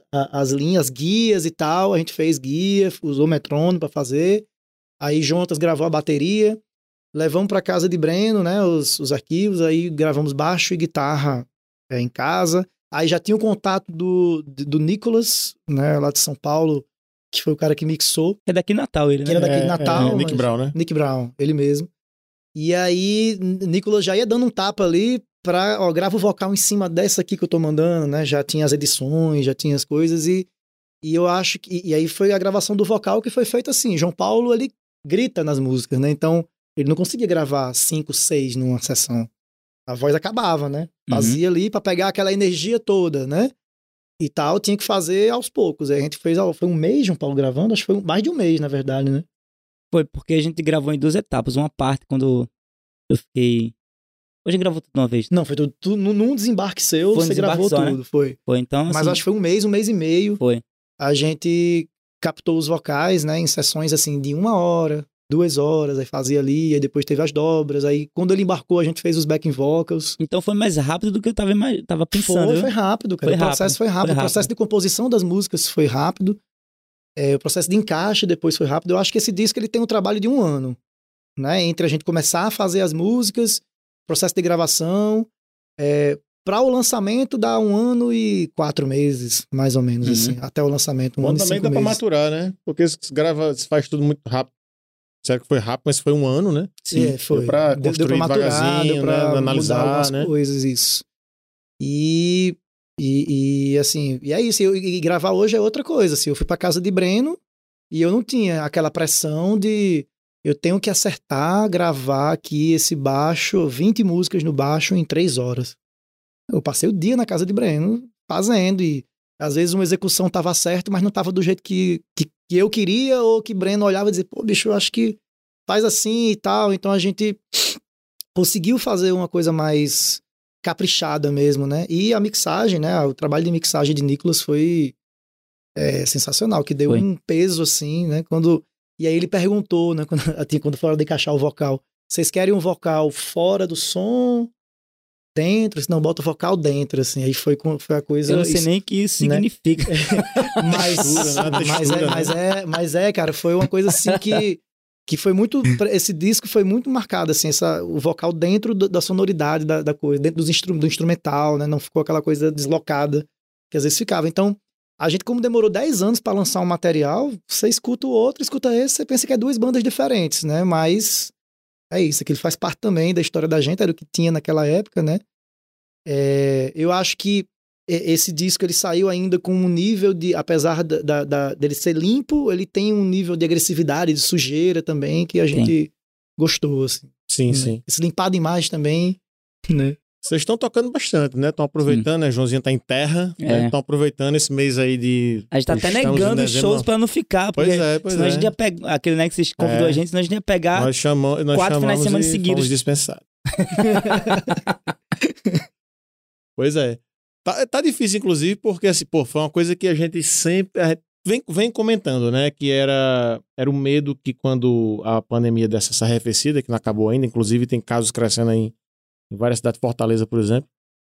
as linhas, guias e tal. A gente fez guia, usou metrônomo pra fazer. Aí Jonatas gravou a bateria. Levamos para casa de Breno, né, os arquivos, aí gravamos baixo e guitarra em casa. Aí já tinha o contato do Nicolas, né, lá de São Paulo, que foi o cara que mixou. É daqui de Natal ele, né? Que era daqui de Natal. Nick Brown, né? Nick Brown, ele mesmo. E aí, Nicolas já ia dando um tapa ali pra, grava o vocal em cima dessa aqui que eu tô mandando, né, já tinha as edições, já tinha as coisas e eu acho que... E aí foi a gravação do vocal que foi feita assim, João Paulo, ele grita nas músicas, né, então... Ele não conseguia gravar 5, 6 numa sessão. A voz acabava, né? Fazia ali pra pegar aquela energia toda, né? E tal, tinha que fazer aos poucos. Aí a gente fez, foi um mês, João Paulo, gravando? Acho que foi mais de um mês, na verdade, né? Foi porque a gente gravou em 2 etapas. Uma parte quando eu fiquei... Hoje gravou tudo de uma vez? Não, foi tudo num desembarque seu, você gravou só, tudo, né? Foi. Então, assim... Mas acho que foi um mês e meio. Foi. A gente captou os vocais, né? Em sessões, assim, de 1 hora... 2 horas, aí fazia ali, aí depois teve as dobras, aí quando ele embarcou a gente fez os backing vocals. Então foi mais rápido do que eu tava pensando. Foi rápido, cara. O processo foi rápido. O processo de composição das músicas foi rápido. O processo de encaixe depois foi rápido. Eu acho que esse disco ele tem um trabalho de 1 ano, né? Entre a gente começar a fazer as músicas, processo de gravação, para o lançamento dá 1 ano e 4 meses, mais ou menos, assim. Até o lançamento, 1 ano e 5 meses. Também dá pra maturar, né? Porque se faz tudo muito rápido. Sério que foi rápido, mas foi 1 ano, né? Sim, foi. Deu pra construir devagarzinho, deu pra né? Analisar, algumas né? coisas, isso. E assim, e é isso. E gravar hoje é outra coisa. Assim, eu fui pra casa de Breno e eu não tinha aquela pressão de eu tenho que acertar, gravar aqui esse baixo, 20 músicas no baixo em 3 horas. Eu passei o dia na casa de Breno fazendo e às vezes uma execução tava certa, mas não tava do jeito que eu queria ou que Breno olhava e dizia, pô, bicho, eu acho que faz assim e tal. Então a gente conseguiu fazer uma coisa mais caprichada mesmo, né? E a mixagem, né? O trabalho de mixagem de Nicolas foi sensacional, que deu um peso assim, né? E aí ele perguntou, né? Quando falaram de encaixar o vocal, vocês querem um vocal fora do som, dentro? Se não, bota o vocal dentro, assim. Aí foi a coisa... Eu não sei nem o que isso significa. Mas cara, foi uma coisa assim que foi muito... Esse disco foi muito marcado, assim, o vocal dentro da sonoridade da coisa, dentro do instrumental, né? Não ficou aquela coisa deslocada que às vezes ficava. Então, a gente, como demorou 10 anos para lançar um material, você escuta o outro, escuta esse, você pensa que é 2 bandas diferentes, né? Mas é isso, aquilo faz parte também da história da gente, era o que tinha naquela época, né? Eu acho que esse disco ele saiu ainda com um nível de, apesar dele ser limpo, ele tem um nível de agressividade, de sujeira também, que a gente gostou, assim. Sim, né? sim. Esse limpar demais também, né? Vocês estão tocando bastante, né? Estão aproveitando, né? Joãozinho tá em terra, né? Estão aproveitando esse mês aí de... A gente tá até negando os shows pra não ficar, porque senão a gente ia pegar, aquele, né, que vocês convidou a gente, senão a gente ia pegar nós 4 finais de semana seguidos. Fomos dispensados. Pois é. Tá difícil, inclusive, porque assim, foi uma coisa que a gente sempre vem comentando, né? Que era o medo que quando a pandemia dessa essa arrefecida, que não acabou ainda, inclusive tem casos crescendo aí em várias cidades, Fortaleza, por exemplo.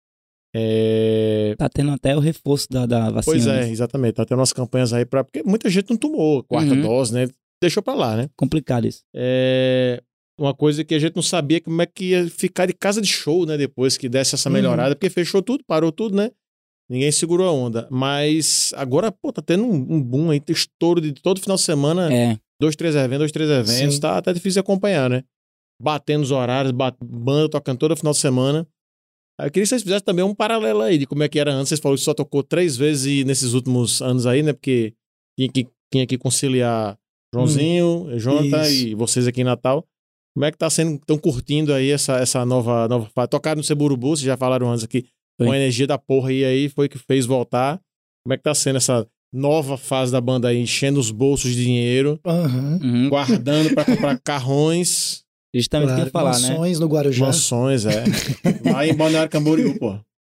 Tá tendo até o reforço da vacina. Pois é, exatamente. Tá tendo umas campanhas aí porque muita gente não tomou a 4ª dose, né? Deixou pra lá, né? Complicado isso. Uma coisa que a gente não sabia como é que ia ficar de casa de show, né? Depois que desse essa melhorada, porque fechou tudo, parou tudo, né? Ninguém segurou a onda. Mas agora, pô, tá tendo um boom aí, tem estouro de todo final de semana. 2, 3 eventos. Sim. Tá difícil de acompanhar, né? Batendo os horários, banda tocando todo final de semana. Eu queria que vocês fizessem também um paralelo aí de como é que era antes. Vocês falaram que só tocou 3 vezes nesses últimos anos aí, né? Porque tinha que conciliar Joãozinho, Jonathan e vocês aqui em Natal. Como é que tá sendo, estão curtindo aí essa nova fase? Tocaram no Seburubu, vocês já falaram antes aqui, com a energia da porra aí foi que fez voltar. Como é que tá sendo essa nova fase da banda aí, enchendo os bolsos de dinheiro, guardando pra comprar carrões... Justamente o que eu ia falar, né? Mansões no Guarujá. Mansões, lá em Balneário Camboriú, pô.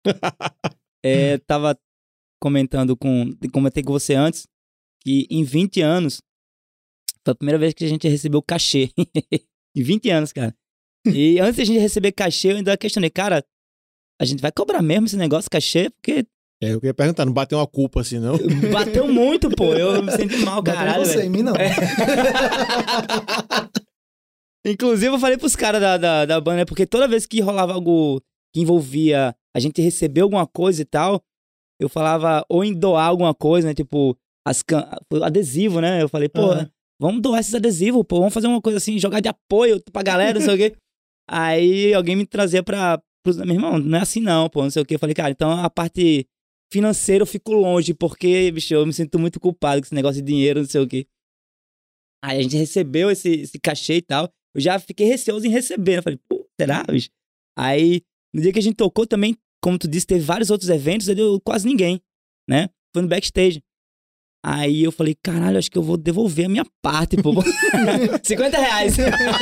Tava comentei com você antes, que em 20 anos, foi a primeira vez que a gente recebeu cachê. Em 20 anos, cara. E antes de a gente receber cachê, eu ainda questionei, cara, a gente vai cobrar mesmo esse negócio cachê? Porque... eu queria perguntar, não bateu uma culpa assim, não? Bateu muito, pô. Eu me senti mal, caralho. Não sei, em mim não. Inclusive, eu falei pros caras da banda, né? Porque toda vez que rolava algo que envolvia a gente receber alguma coisa e tal, eu falava ou em doar alguma coisa, né? Tipo, adesivo, né? Eu falei, pô, vamos doar esses adesivos, pô. Vamos fazer uma coisa assim, jogar de apoio pra galera, não sei o quê. Aí alguém me trazia meu irmão, não é assim não, pô, não sei o quê. Eu falei, cara, então a parte financeira eu fico longe, porque, bicho, eu me sinto muito culpado com esse negócio de dinheiro, não sei o quê. Aí a gente recebeu esse cachê e tal. Eu já fiquei receoso em receber, né? Eu falei, pô, será, bicho? Aí, no dia que a gente tocou também, como tu disse, teve vários outros eventos, aí deu quase ninguém, né? Foi no backstage. Aí eu falei, caralho, acho que eu vou devolver a minha parte, pô. R$50.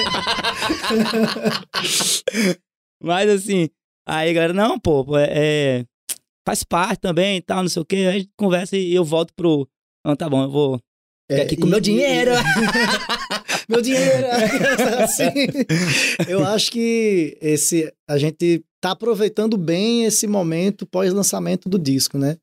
Mas assim, aí a galera, não, pô, faz parte também e tal, não sei o quê. Aí a gente conversa e eu volto pro... Não, tá bom, eu vou... aqui com meu dinheiro. Meu dinheiro. Assim, eu acho que a gente tá aproveitando bem esse momento pós-lançamento do disco, né?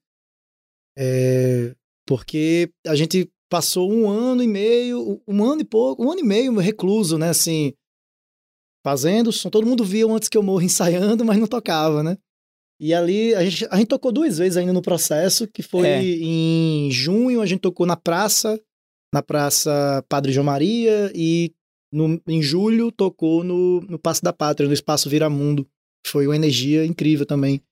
Porque a gente passou 1 ano e meio, 1 ano e pouco, 1 ano e meio recluso, né? Assim, fazendo som. Todo mundo via antes que eu morra ensaiando, mas não tocava, né? E ali a gente tocou 2 vezes ainda no processo, que foi em junho, a gente tocou na praça Padre João Maria, e em julho tocou no Paço da Pátria, no Espaço Viramundo. Foi uma energia incrível também.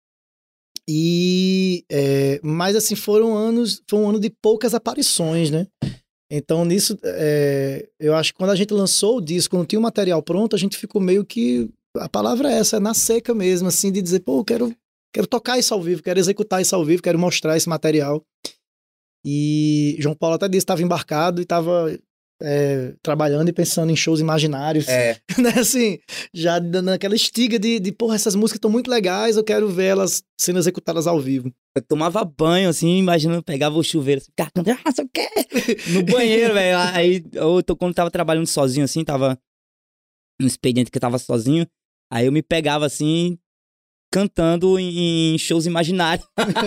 Mas assim, foi um ano de poucas aparições, né? Então nisso, eu acho que quando a gente lançou o disco, quando tinha o material pronto, a gente ficou meio que, a palavra é essa, na seca mesmo, assim, de dizer, pô, eu quero tocar isso ao vivo, quero executar isso ao vivo, quero mostrar esse material. E João Paulo até disse que estava embarcado e estava trabalhando e pensando em shows imaginários, né, assim, já dando aquela estiga de porra, essas músicas estão muito legais, eu quero ver elas sendo executadas ao vivo. Eu tomava banho, assim, imaginando, pegava o chuveiro, assim, ficava cantando, você quer? No banheiro, velho. Aí, quando tava trabalhando sozinho, assim, tava no expediente que eu tava sozinho, aí eu me pegava, assim, cantando em shows imaginários.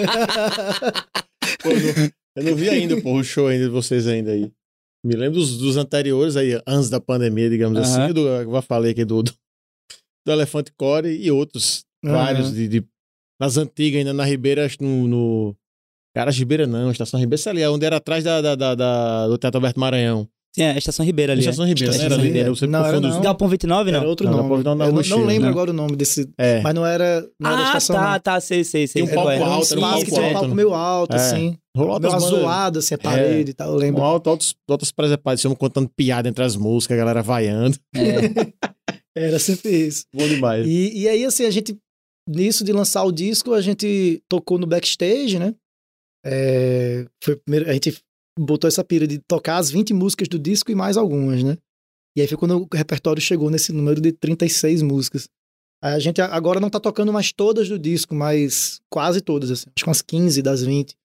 Pô, eu não vi ainda, pô, o show ainda de vocês ainda aí. Me lembro dos anteriores aí, antes da pandemia, digamos assim, eu já falei aqui do Elefante Core e outros, vários nas antigas, ainda na Ribeira, acho no Cara, Ribeira não, Estação Ribeira, sei ali, onde era atrás do Teatro Alberto Maranhão. Sim, a Estação Ribeira ali. Estação Ribeira, né? Era ali, eu sempre confundo os... Galpão 29, não? Era outro nome. Eu não lembro agora o nome desse... Mas não era Estação... sei. Tem um palco alto, era um palco que tinha um palco meio alto, assim. Meio azulado, assim, a parede e tal, eu lembro. Outras presepadas, estamos contando piada entre as músicas, a galera vaiando. Era sempre isso. Bom demais. E aí, assim, a gente, nisso de lançar o disco, a gente tocou no backstage, né? Foi primeiro, a gente botou essa pira de tocar as 20 músicas do disco e mais algumas, né? E aí foi quando o repertório chegou nesse número de 36 músicas. A gente agora não tá tocando mais todas do disco, mas quase todas, assim, acho que umas 15 das 20.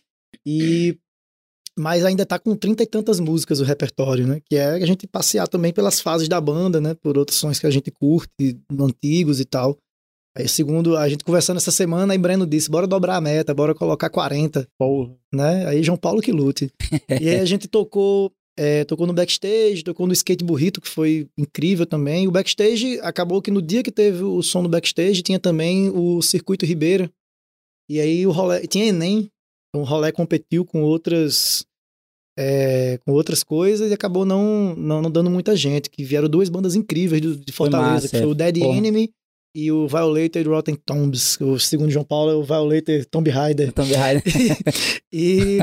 Mas ainda tá com 30 e tantas músicas o repertório, né? Que é a gente passear também pelas fases da banda, né? Por outros sons que a gente curte, antigos e tal. Aí, segundo a gente conversando essa semana, aí Breno disse, bora dobrar a meta, bora colocar 40. Porra. Né? Aí João Paulo que lute. E aí a gente tocou no backstage, tocou no Skate Burrito, que foi incrível também. O backstage, acabou que no dia que teve o som no backstage, tinha também o Circuito Ribeira. E aí o rolê, tinha Enem, então o rolê competiu com outras coisas e acabou não dando muita gente, que vieram 2 bandas incríveis de Fortaleza, que foi o Dead Enemy e o Violator Rotten Tombs. O segundo João Paulo é o Violator Tomb Raider. E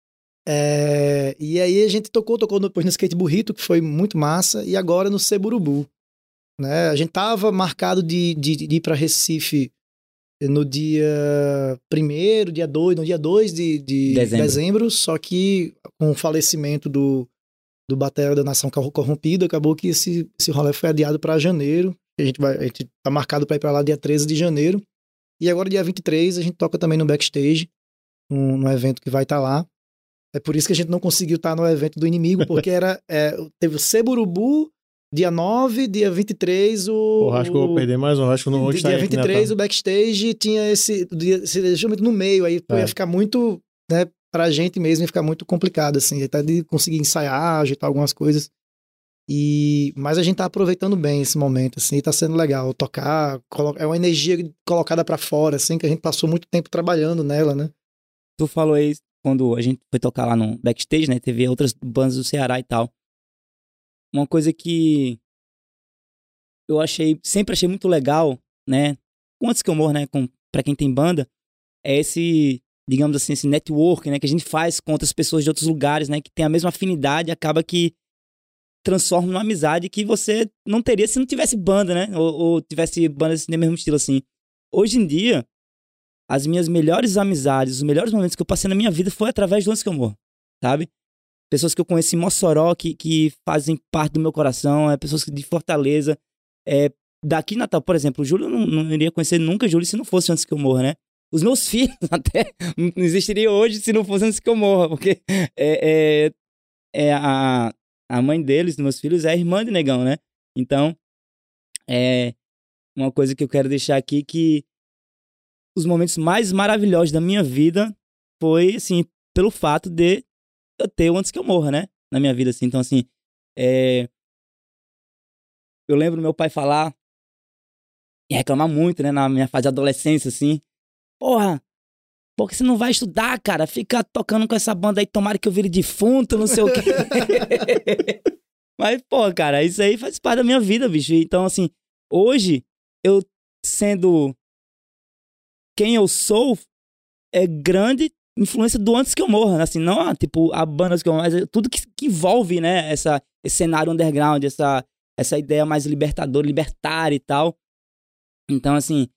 aí a gente tocou depois no Skate Burrito, que foi muito massa, e agora no Seburubu, né? A gente tava marcado de ir pra Recife no dia 1º, no dia 2 de dezembro, só que com o falecimento do batera da Nação Corrompida, acabou que esse rolê foi adiado para janeiro. A gente tá marcado para ir para lá dia 13 de janeiro. E agora, dia 23, a gente toca também no backstage, no evento que vai estar lá. É por isso que a gente não conseguiu estar no evento do Inimigo, porque teve o Seburubu, dia 9, dia 23, o acho que eu vou perder mais um, acho que não vou estar dia 23, o backstage tinha esse justamente no meio, aí ia ficar muito, né, pra gente mesmo, ia ficar muito complicado, assim, até de conseguir ensaiar, ajeitar algumas coisas. Mas a gente tá aproveitando bem esse momento, assim, tá sendo legal tocar, é uma energia colocada pra fora, assim, que a gente passou muito tempo trabalhando nela, né? Tu falou aí, quando a gente foi tocar lá no backstage, né, teve outras bandas do Ceará e tal. Uma coisa que eu sempre achei muito legal, né, antes que eu morro, né, pra quem tem banda, é esse, digamos assim, esse network, né, que a gente faz com outras pessoas de outros lugares, né, que tem a mesma afinidade, acaba que transforma numa amizade que você não teria se não tivesse banda, né? Ou tivesse bandas do mesmo estilo, assim. Hoje em dia, as minhas melhores amizades, os melhores momentos que eu passei na minha vida foi através do Antes que eu morro, sabe? Pessoas que eu conheci em Mossoró, que fazem parte do meu coração, pessoas de Fortaleza. Daqui em Natal, por exemplo, o Júlio não iria conhecer nunca o Júlio se não fosse Antes que eu morra, né? Os meus filhos até não existiriam hoje se não fosse Antes que eu morra, porque a mãe deles, dos meus filhos, é a irmã de Negão, né? Então, uma coisa que eu quero deixar aqui, que os momentos mais maravilhosos da minha vida foi, assim, pelo fato de eu ter o Antes que eu morra, né? Na minha vida, assim. Então, assim, eu lembro meu pai falar ia reclamar muito, né? Na minha fase de adolescência, assim. Porra, por que você não vai estudar, cara? Fica tocando com essa banda aí, tomara que eu vire defunto, não sei o quê. Mas, pô, cara, isso aí faz parte da minha vida, bicho. Então, assim, hoje, eu sendo quem eu sou, é grande influência do Antes Que Eu Morra. Assim, não, tipo, a banda Antes Que Eu Morra, mas tudo que envolve, né, esse cenário underground, essa ideia mais libertária e tal. Então, assim,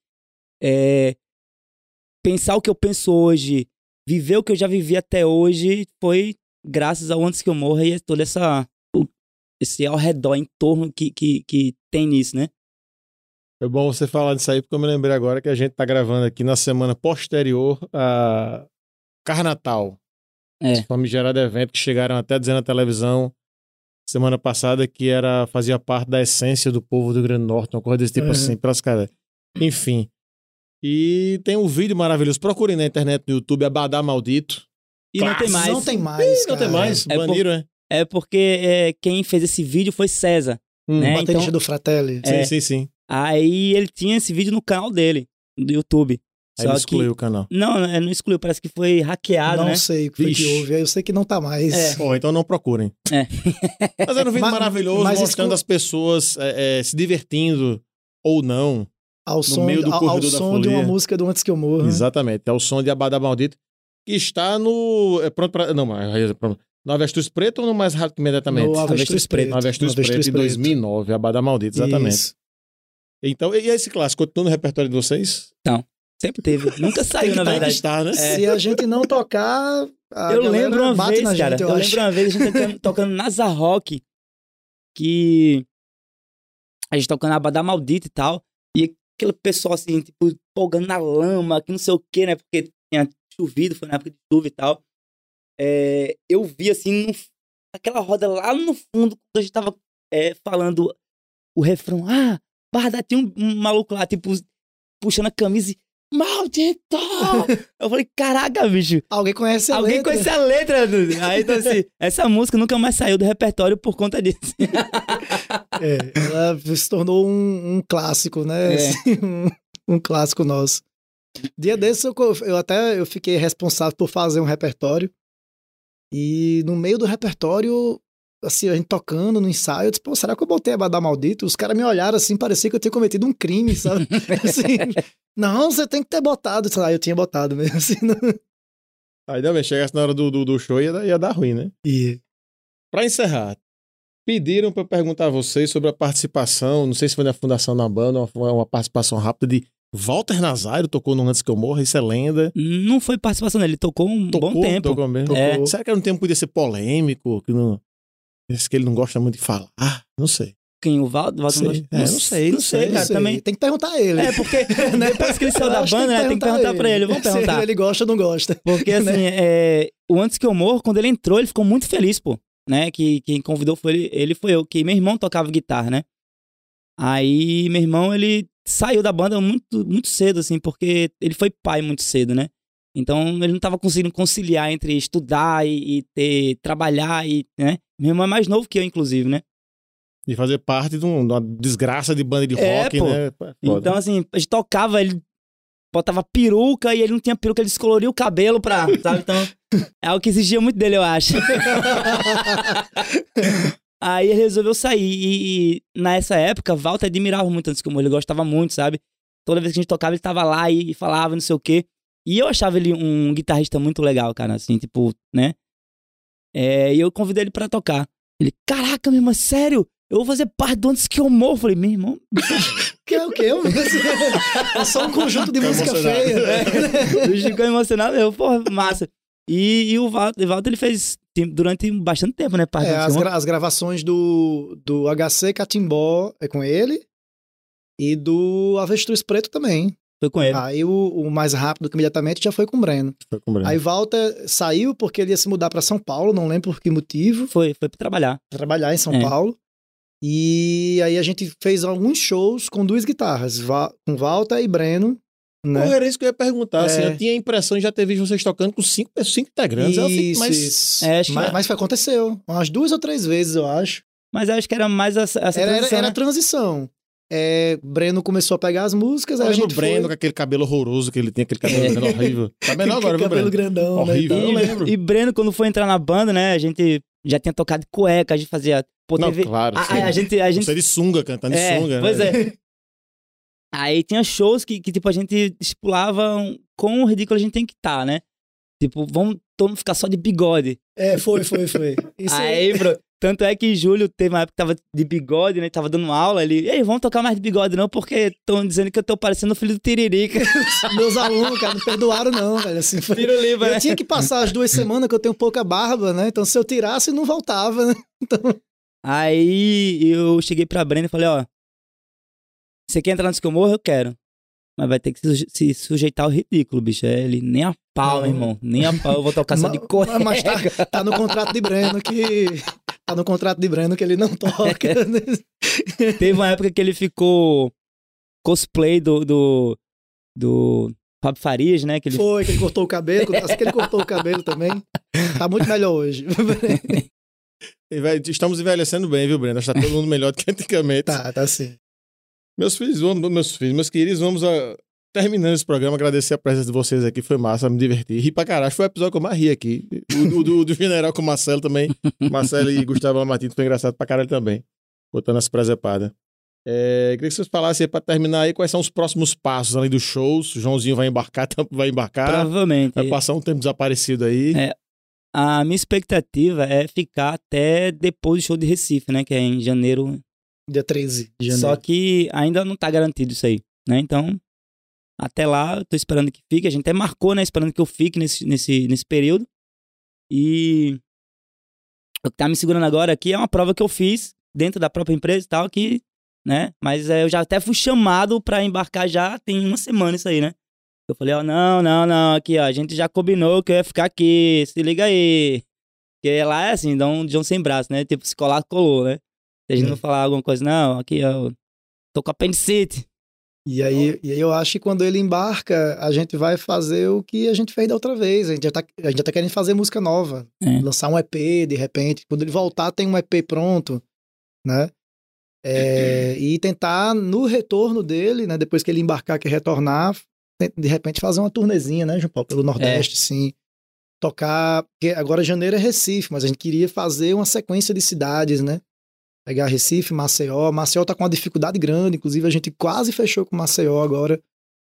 pensar o que eu penso hoje, viver o que eu já vivi até hoje, foi graças ao Antes Que Eu Morra e todo esse ao redor, em torno que tem nisso, né? É bom você falar disso aí, porque eu me lembrei agora que a gente tá gravando aqui na semana posterior a Carnatal. Esse famigerado evento que chegaram até dizer na televisão semana passada que fazia parte da essência do povo do Rio Grande do Norte, uma coisa desse tipo assim, pelas caras. Enfim. E tem um vídeo maravilhoso. Procurem na internet, no YouTube, Abadá Maldito. E não tem mais. Não tem mais, não tem mais. Baniram, né? É porque quem fez esse vídeo foi César. Né? Baterista então, do Fratelli. Sim. Aí ele tinha esse vídeo no canal dele, do YouTube. Aí ele excluiu o canal. Não excluiu, parece que foi hackeado, não né? sei o que foi que houve, eu sei que não tá mais. Bom, então não procurem. Mas era um vídeo maravilhoso, mostrando as pessoas se divertindo ou não ao som, meio do corredor ao da som folia. De uma música do Antes Que Eu Morra. Exatamente, é o som de Abadá Maldito, que está no... pronto pra... Não, mas... No Avestruz Preto ou no Mais Rápido que Imediatamente? No Avestruz Preto. No Avestruz Preto, em 2009, Abadá Maldito, exatamente. Isso. Então, e esse clássico, continua no repertório de vocês? Não, sempre teve. Nunca saiu, na verdade. Estar, né? Se a gente não tocar, eu lembro uma vez, cara, eu lembro uma vez a gente tocando Nasa Rock, que a gente tocando Abadá Maldito e tal, e aquele pessoal assim, tipo, empolgando na lama, que não sei o que, né, porque tinha chovido, foi na época de chuva e tal. Eu vi assim, naquela roda lá no fundo, quando a gente tava falando o refrão, Barda, tinha um maluco lá, tipo, puxando a camisa e, maldito! Eu falei, caraca, bicho. Alguém conhece a letra. Alguém conhece a letra, dude. Aí, então assim, essa música nunca mais saiu do repertório por conta disso. Ela se tornou um clássico, né? Assim, um clássico nosso. Dia desses eu fiquei responsável por fazer um repertório. E no meio do repertório, assim, a gente tocando no ensaio, eu disse, pô, será que eu botei Abadá Maldito? Os caras me olharam assim, parecia que eu tinha cometido um crime, sabe? Assim, não, você tem que ter botado. Eu tinha botado mesmo, assim. Não... Ainda bem, chegasse na hora do show ia dar ruim, né? Pra encerrar, pediram pra eu perguntar a vocês sobre a participação, não sei se foi na Fundação da Banda, uma participação rápida de Walter Nazário, tocou no Antes Que Eu Morra, isso é lenda. Não foi participação dele, ele tocou bom tempo. Tocou mesmo. Será que era um tempo que podia ser polêmico? Que ele não gosta muito de falar? Não sei. Quem? O Walter? Não sei, cara. Também... Tem que perguntar a ele. Porque depois que ele saiu da banda, né, tem que perguntar pra ele. Vamos perguntar. Se ele gosta ou não gosta. Porque, assim, o Antes Que Eu Morra, quando ele entrou, ele ficou muito feliz, pô. Né? Que quem convidou foi ele, foi eu. Que meu irmão tocava guitarra, né? Aí, meu irmão, ele saiu da banda muito, muito cedo, assim, porque ele foi pai muito cedo, né? Então, ele não tava conseguindo conciliar entre estudar e trabalhar, né? Meu irmão é mais novo que eu, inclusive, né? E fazer parte de uma desgraça de banda de rock, pô. né? Então, assim, a gente tocava, ele botava peruca e ele não tinha peruca, ele descoloria o cabelo sabe? Então, é algo que exigia muito dele, eu acho. Aí ele resolveu sair e nessa época, Walter admirava muito Antes Que Eu Morra, ele gostava muito, sabe? Toda vez que a gente tocava, ele tava lá e falava não sei o quê. E eu achava ele um guitarrista muito legal, cara, assim, tipo, né? E eu convidei ele pra tocar. Ele, caraca, meu irmão, sério? Eu vou fazer parte do Antes Que Eu Morra. Eu falei, meu irmão... Que é o quê? É só um conjunto de música feia. Eu ficou emocionado, porra, massa. E o Walter, ele fez durante bastante tempo, né? As gravações do HC Catimbó é com ele e do Avestruz Preto também. Foi com ele. Aí o mais rápido que imediatamente já foi com o Breno. Aí Walter saiu porque ele ia se mudar pra São Paulo, não lembro por que motivo. Foi pra trabalhar. Pra trabalhar em São Paulo. E aí a gente fez alguns shows com duas guitarras, com Walter e Breno. Né? Era isso que eu ia perguntar. Assim, eu tinha a impressão de já ter visto vocês tocando com cinco integrantes. Isso. Mas aconteceu. Umas 2 ou 3 vezes, eu acho. Mas eu acho que era mais essa transição. Era né? a transição. Breno começou a pegar as músicas, aí a gente Breno com aquele cabelo horroroso que ele tinha, aquele cabelo horrível. Tá menor agora, viu, cabelo Breno? grandão, Horrível, né? eu lembro. E Breno, quando foi entrar na banda, né, a gente já tinha tocado de cueca, a gente fazia... Pô, Não, teve... claro. A gente... Você de sunga, cantando de sunga, né? Pois é. Aí tinha shows que tipo, a gente estipulava quão ridículo a gente tem que estar, né? Tipo, vamos todo mundo ficar só de bigode. Foi. Isso aí, bro, tanto é que Júlio teve uma época que tava de bigode, né? Tava dando aula, ei, vamos tocar mais de bigode não, porque estão dizendo que eu tô parecendo o filho do Tiririca. Meus alunos, cara, não perdoaram não, velho. Assim, Pirulima, né? Eu tinha que passar as 2 semanas que eu tenho pouca barba, né? Então se eu tirasse, não voltava, né? Então... Aí eu cheguei pra Brenda e falei, ó, você quer entrar no que eu morro? Eu quero. Mas vai ter que se sujeitar ao ridículo, bicho. Ele nem a pau, meu irmão. Nem a pau, eu vou tocar só de cueca. Mas tá no contrato de Breno que... Tá no contrato de Breno que ele não toca. Né? Teve uma época que ele ficou cosplay do Fábio Farias, né? Que ele... Foi, que ele cortou o cabelo. Assim que ele cortou o cabelo também. Tá muito melhor hoje. Estamos envelhecendo bem, viu, Breno? Está todo mundo melhor do que antigamente. Tá sim. Meus queridos, vamos terminando esse programa, agradecer a presença de vocês aqui, foi massa, me diverti. Ri pra caralho, foi o episódio que eu mais ri aqui. O do General com o Marcelo também. Marcelo e Gustavo Lamartine foi engraçado pra caralho também, botando as presepadas. Queria que vocês falassem aí pra terminar aí quais são os próximos passos além dos shows. O Joãozinho vai embarcar. Provavelmente. Vai passar um tempo desaparecido aí. A minha expectativa é ficar até depois do show de Recife, né? Que é em janeiro. Dia 13 de janeiro. Só que ainda não tá garantido isso aí, né? Então, até lá, eu tô esperando que fique. A gente até marcou, né? Esperando que eu fique nesse período. E o que tá me segurando agora aqui é uma prova que eu fiz dentro da própria empresa e tal, que, né? Mas eu já até fui chamado pra embarcar já tem uma semana isso aí, né? Eu falei, ó, não, aqui, ó, a gente já combinou que eu ia ficar aqui, se liga aí. Porque lá é assim, dá um João sem braço, né? Tipo, se colar, colou, né? Se a gente não falar alguma coisa, não, aqui, ó, tô com apendicite. E aí eu acho que quando ele embarca, a gente vai fazer o que a gente fez da outra vez. A gente já tá querendo fazer música nova. Lançar um EP, de repente. Quando ele voltar, tem um EP pronto, né? E tentar, no retorno dele, né? Depois que ele embarcar, que retornar, de repente fazer uma turnezinha, né, João Paulo? Pelo Nordeste, sim. Tocar... Porque agora janeiro é Recife, mas a gente queria fazer uma sequência de cidades, né? Pegar Recife, Maceió. Maceió tá com uma dificuldade grande, inclusive a gente quase fechou com Maceió agora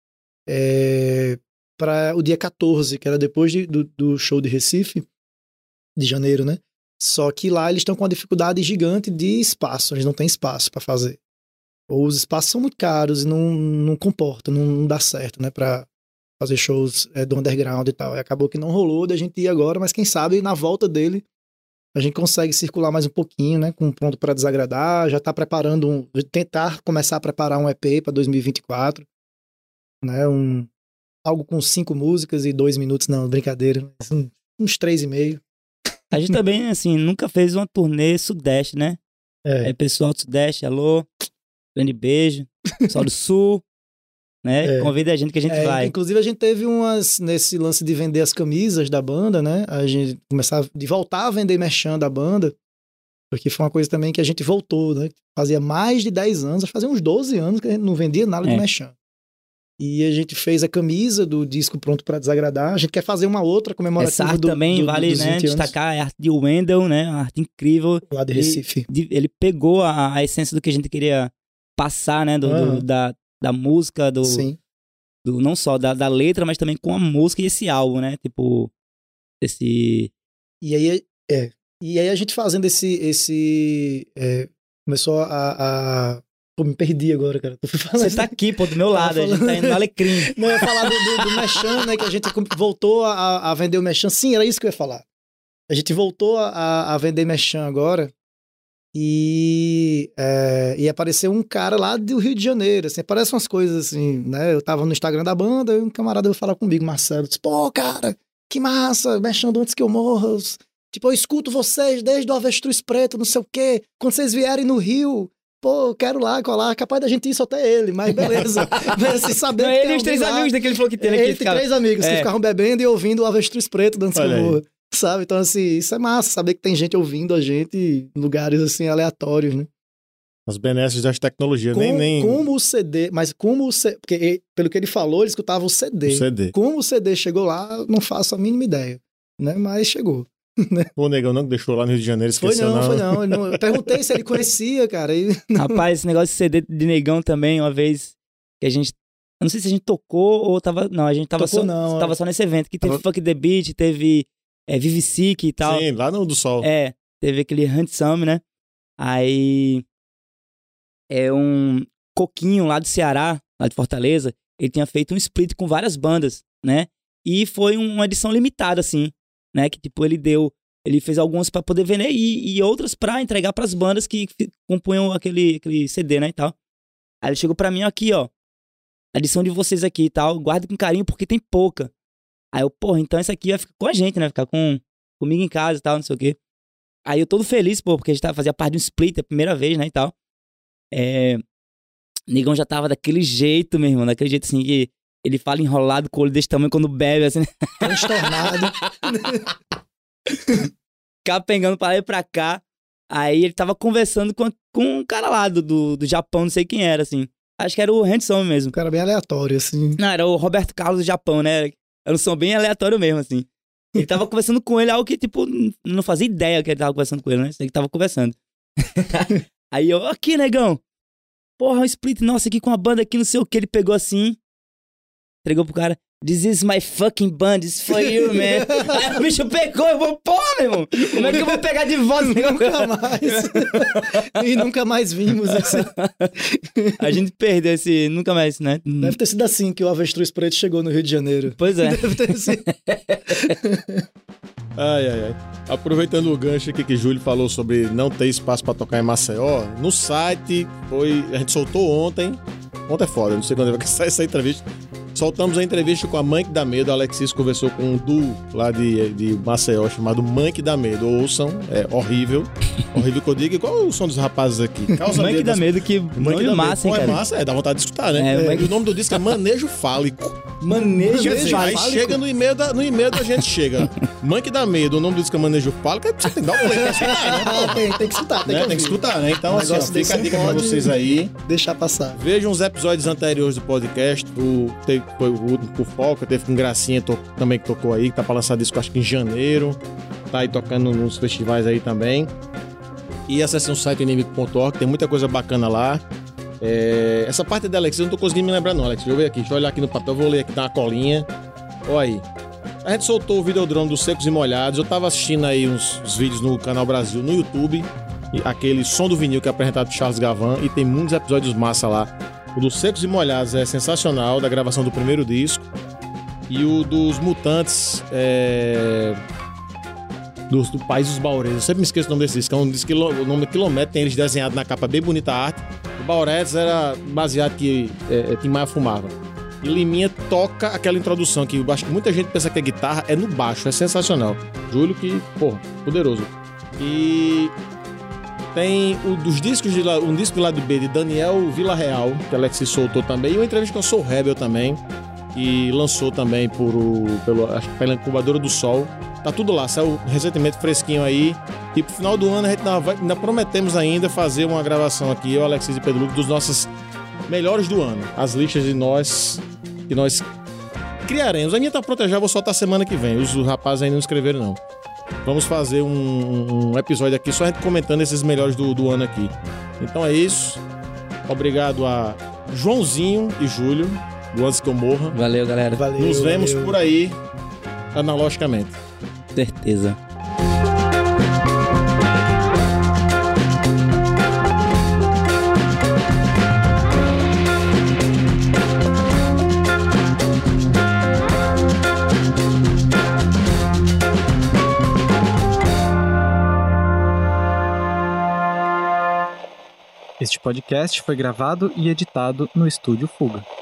para o dia 14, que era depois do show de Recife, de janeiro, né? Só que lá eles estão com uma dificuldade gigante de espaço, eles não têm espaço para fazer. Ou os espaços são muito caros e não comportam, não dá certo, né? Para fazer shows do underground e tal. E acabou que não rolou da gente ir agora, mas quem sabe na volta dele a gente consegue circular mais um pouquinho, né? Com Pronto para Desagradar, já tá preparando tentar começar a preparar um EP para 2024, né? Algo com 5 músicas e 2 minutos, não, brincadeira, uns 3,5. A gente também, assim, nunca fez uma turnê Sudeste, né? Pessoal do Sudeste, alô, grande beijo, pessoal do Sul, né? Convida a gente que a gente vai. Inclusive a gente teve nesse lance de vender as camisas da banda, né? A gente voltar a vender merchan da banda, porque foi uma coisa também que a gente voltou, né? Fazia mais de 10 anos, fazia uns 12 anos que a gente não vendia nada de merchan. E a gente fez a camisa do disco Pronto para Desagradar. A gente quer fazer uma outra comemorativa essa arte também vale, né, destacar a arte de Wendel, né? Uma arte incrível. Lá de Recife. Ele pegou a essência do que a gente queria passar, né? Da música, Sim. Não só da letra, mas também com a música e esse álbum, né? Tipo, esse... E aí a gente fazendo começou a... Pô, me perdi agora, cara. Você tá aqui, pô, do meu lado, a gente tá indo no Alecrim. Não, eu ia falar do merchan, né? Que a gente voltou a vender o merchan. Sim, era isso que eu ia falar. A gente voltou a vender merchan agora e apareceu um cara lá do Rio de Janeiro, assim, aparecem umas coisas assim, né? Eu tava no Instagram da banda e um camarada veio falar comigo, Marcelo, disse, pô, cara, que massa, merchan antes que eu morra. Tipo, eu escuto vocês desde o Avestruz Preto, não sei o quê. Quando vocês vierem no Rio... Pô, quero lá, colar, capaz da gente ir só até ele, mas beleza. Mas sem saber não, que ele e os 3 amigos daquele falou que tem aqui. Ele tem 3 amigos que ficavam bebendo e ouvindo o Avestruz Preto dançando que eu morro, sabe? Então, assim, isso é massa, saber que tem gente ouvindo a gente em lugares, assim, aleatórios, né? As benesses das tecnologias. Como o CD... Mas como o CD... Porque, pelo que ele falou, ele escutava o CD. O CD. Como o CD chegou lá, não faço a mínima ideia. Né? Mas chegou. O Negão não deixou lá no Rio de Janeiro, esqueceu Foi não. Eu perguntei se ele conhecia, cara. Rapaz, esse negócio de CD de Negão também, uma vez que a gente... Eu não sei se a gente tocou ou tava... Não, a gente tava só nesse evento, que teve Fuck the Beat, teve Vivi Sick e tal. Sim, lá no do Sol. Teve aquele Handsome, né? Aí... um Coquinho lá do Ceará, lá de Fortaleza, ele tinha feito um split com várias bandas, né? E foi uma edição limitada, assim, né? Que, tipo, ele fez algumas pra poder vender e outras pra entregar pras bandas que compunham aquele CD, né, e tal. Aí ele chegou pra mim, aqui, ó, a edição de vocês aqui e tal, guarda com carinho porque tem pouca. Aí eu, porra, então essa aqui vai ficar com a gente, né? Vai ficar comigo em casa e tal, não sei o quê. Aí eu todo feliz, pô, porque a gente fazia parte de um split, a primeira vez, né, e tal. Negão já tava daquele jeito, meu irmão, daquele jeito assim que ele fala enrolado com o olho desse tamanho quando bebe, assim. Transtornado. Capengando pra lá e pra cá. Aí ele tava conversando com um cara lá do Japão, não sei quem era, assim. Acho que era o Handsome mesmo. Um cara bem aleatório, assim. Não, era o Roberto Carlos do Japão, né? Era um som bem aleatório mesmo, assim. Ele tava conversando com ele, algo que, tipo, não fazia ideia que ele tava conversando com ele, né? Ele tava conversando. Aí eu, aqui, negão. Porra, um split nossa aqui com a banda aqui, não sei o que. Ele pegou assim, entregou pro cara. This is my fucking band, it's for you, man. Aí o bicho pegou, eu vou, porra, meu irmão. Como é que eu vou pegar de volta? Nunca mais. E nunca mais vimos esse. A gente perdeu esse, nunca mais, né? Deve ter sido assim que o Avestruz Preto chegou no Rio de Janeiro. Pois é. Deve ter sido. Ai. Aproveitando o gancho aqui que Júlio falou sobre não ter espaço pra tocar em Maceió, no site a gente soltou ontem. Ontem é foda, não sei quando vai sair essa entrevista. Soltamos a entrevista com a Mãe que dá medo. A Alexis conversou com um duo lá de Maceió chamado Mãe que dá medo. Ouçam, é horrível. Horrível que eu digo. Qual é o som dos rapazes aqui? Mãe que dá medo, que nome massa, hein, cara? É massa, dá vontade de escutar, né? O nome do disco é Manejo Fálico. Manejo Fálico. Aí chega no e-mail da gente, chega. Mãe que dá medo, o nome do disco é Manejo Fálico. Você tem que dar um play pra escutar, né? Tem que escutar, tem que escutar, né? Então, assim, ó, fica a dica pra vocês aí. Deixar passar. Vejam os episódios anteriores do podcast. Foi o último por Foca, teve com Gracinha também que tocou aí, que tá pra lançar disco acho que em janeiro, tá aí tocando nos festivais aí também. E acessem o site inimigo.org, tem muita coisa bacana lá. Essa parte da Alex, eu não tô conseguindo me lembrar não, Alex, deixa eu ver aqui, deixa eu olhar aqui no papel, vou ler aqui, dar uma colinha. Olha aí. A gente soltou o Videodrome dos Secos e Molhados, eu tava assistindo aí uns vídeos no Canal Brasil, no YouTube, aquele Som do Vinil que é apresentado por Charles Gavan, e tem muitos episódios massa lá. O dos Secos e Molhados é sensacional, da gravação do primeiro disco. E o dos Mutantes, do País dos Bauretes. Eu sempre me esqueço o nome desse disco. É um disco que o nome é Quilômetro, tem eles desenhados na capa, bem bonita a arte. O Bauretes era baseado que Tim Maia fumava. E Liminha toca aquela introdução que eu acho que muita gente pensa que é guitarra, é no baixo, é sensacional. Júlio que, porra, poderoso. E... tem dos discos um disco do lado B de Daniel Villarreal, que a Alexis soltou também, e uma entrevista com o Soul Rebel também, que lançou também acho que pela Incubadora do Sol. Tá tudo lá, saiu recentemente fresquinho aí. E pro final do ano a gente ainda prometemos ainda fazer uma gravação aqui, eu, Alexis e Pedro Lucas, dos nossos melhores do ano. As listas que nós criaremos. A minha tá pronta já, vou soltar semana que vem. Os rapazes ainda não escreveram não. Vamos fazer um episódio aqui só a gente comentando esses melhores do ano aqui. Então é isso. Obrigado a Joãozinho e Júlio, do Antes Que Eu Morra. Valeu, galera. Nos vemos por aí, analogicamente. Certeza. Este podcast foi gravado e editado no Estúdio Fuga.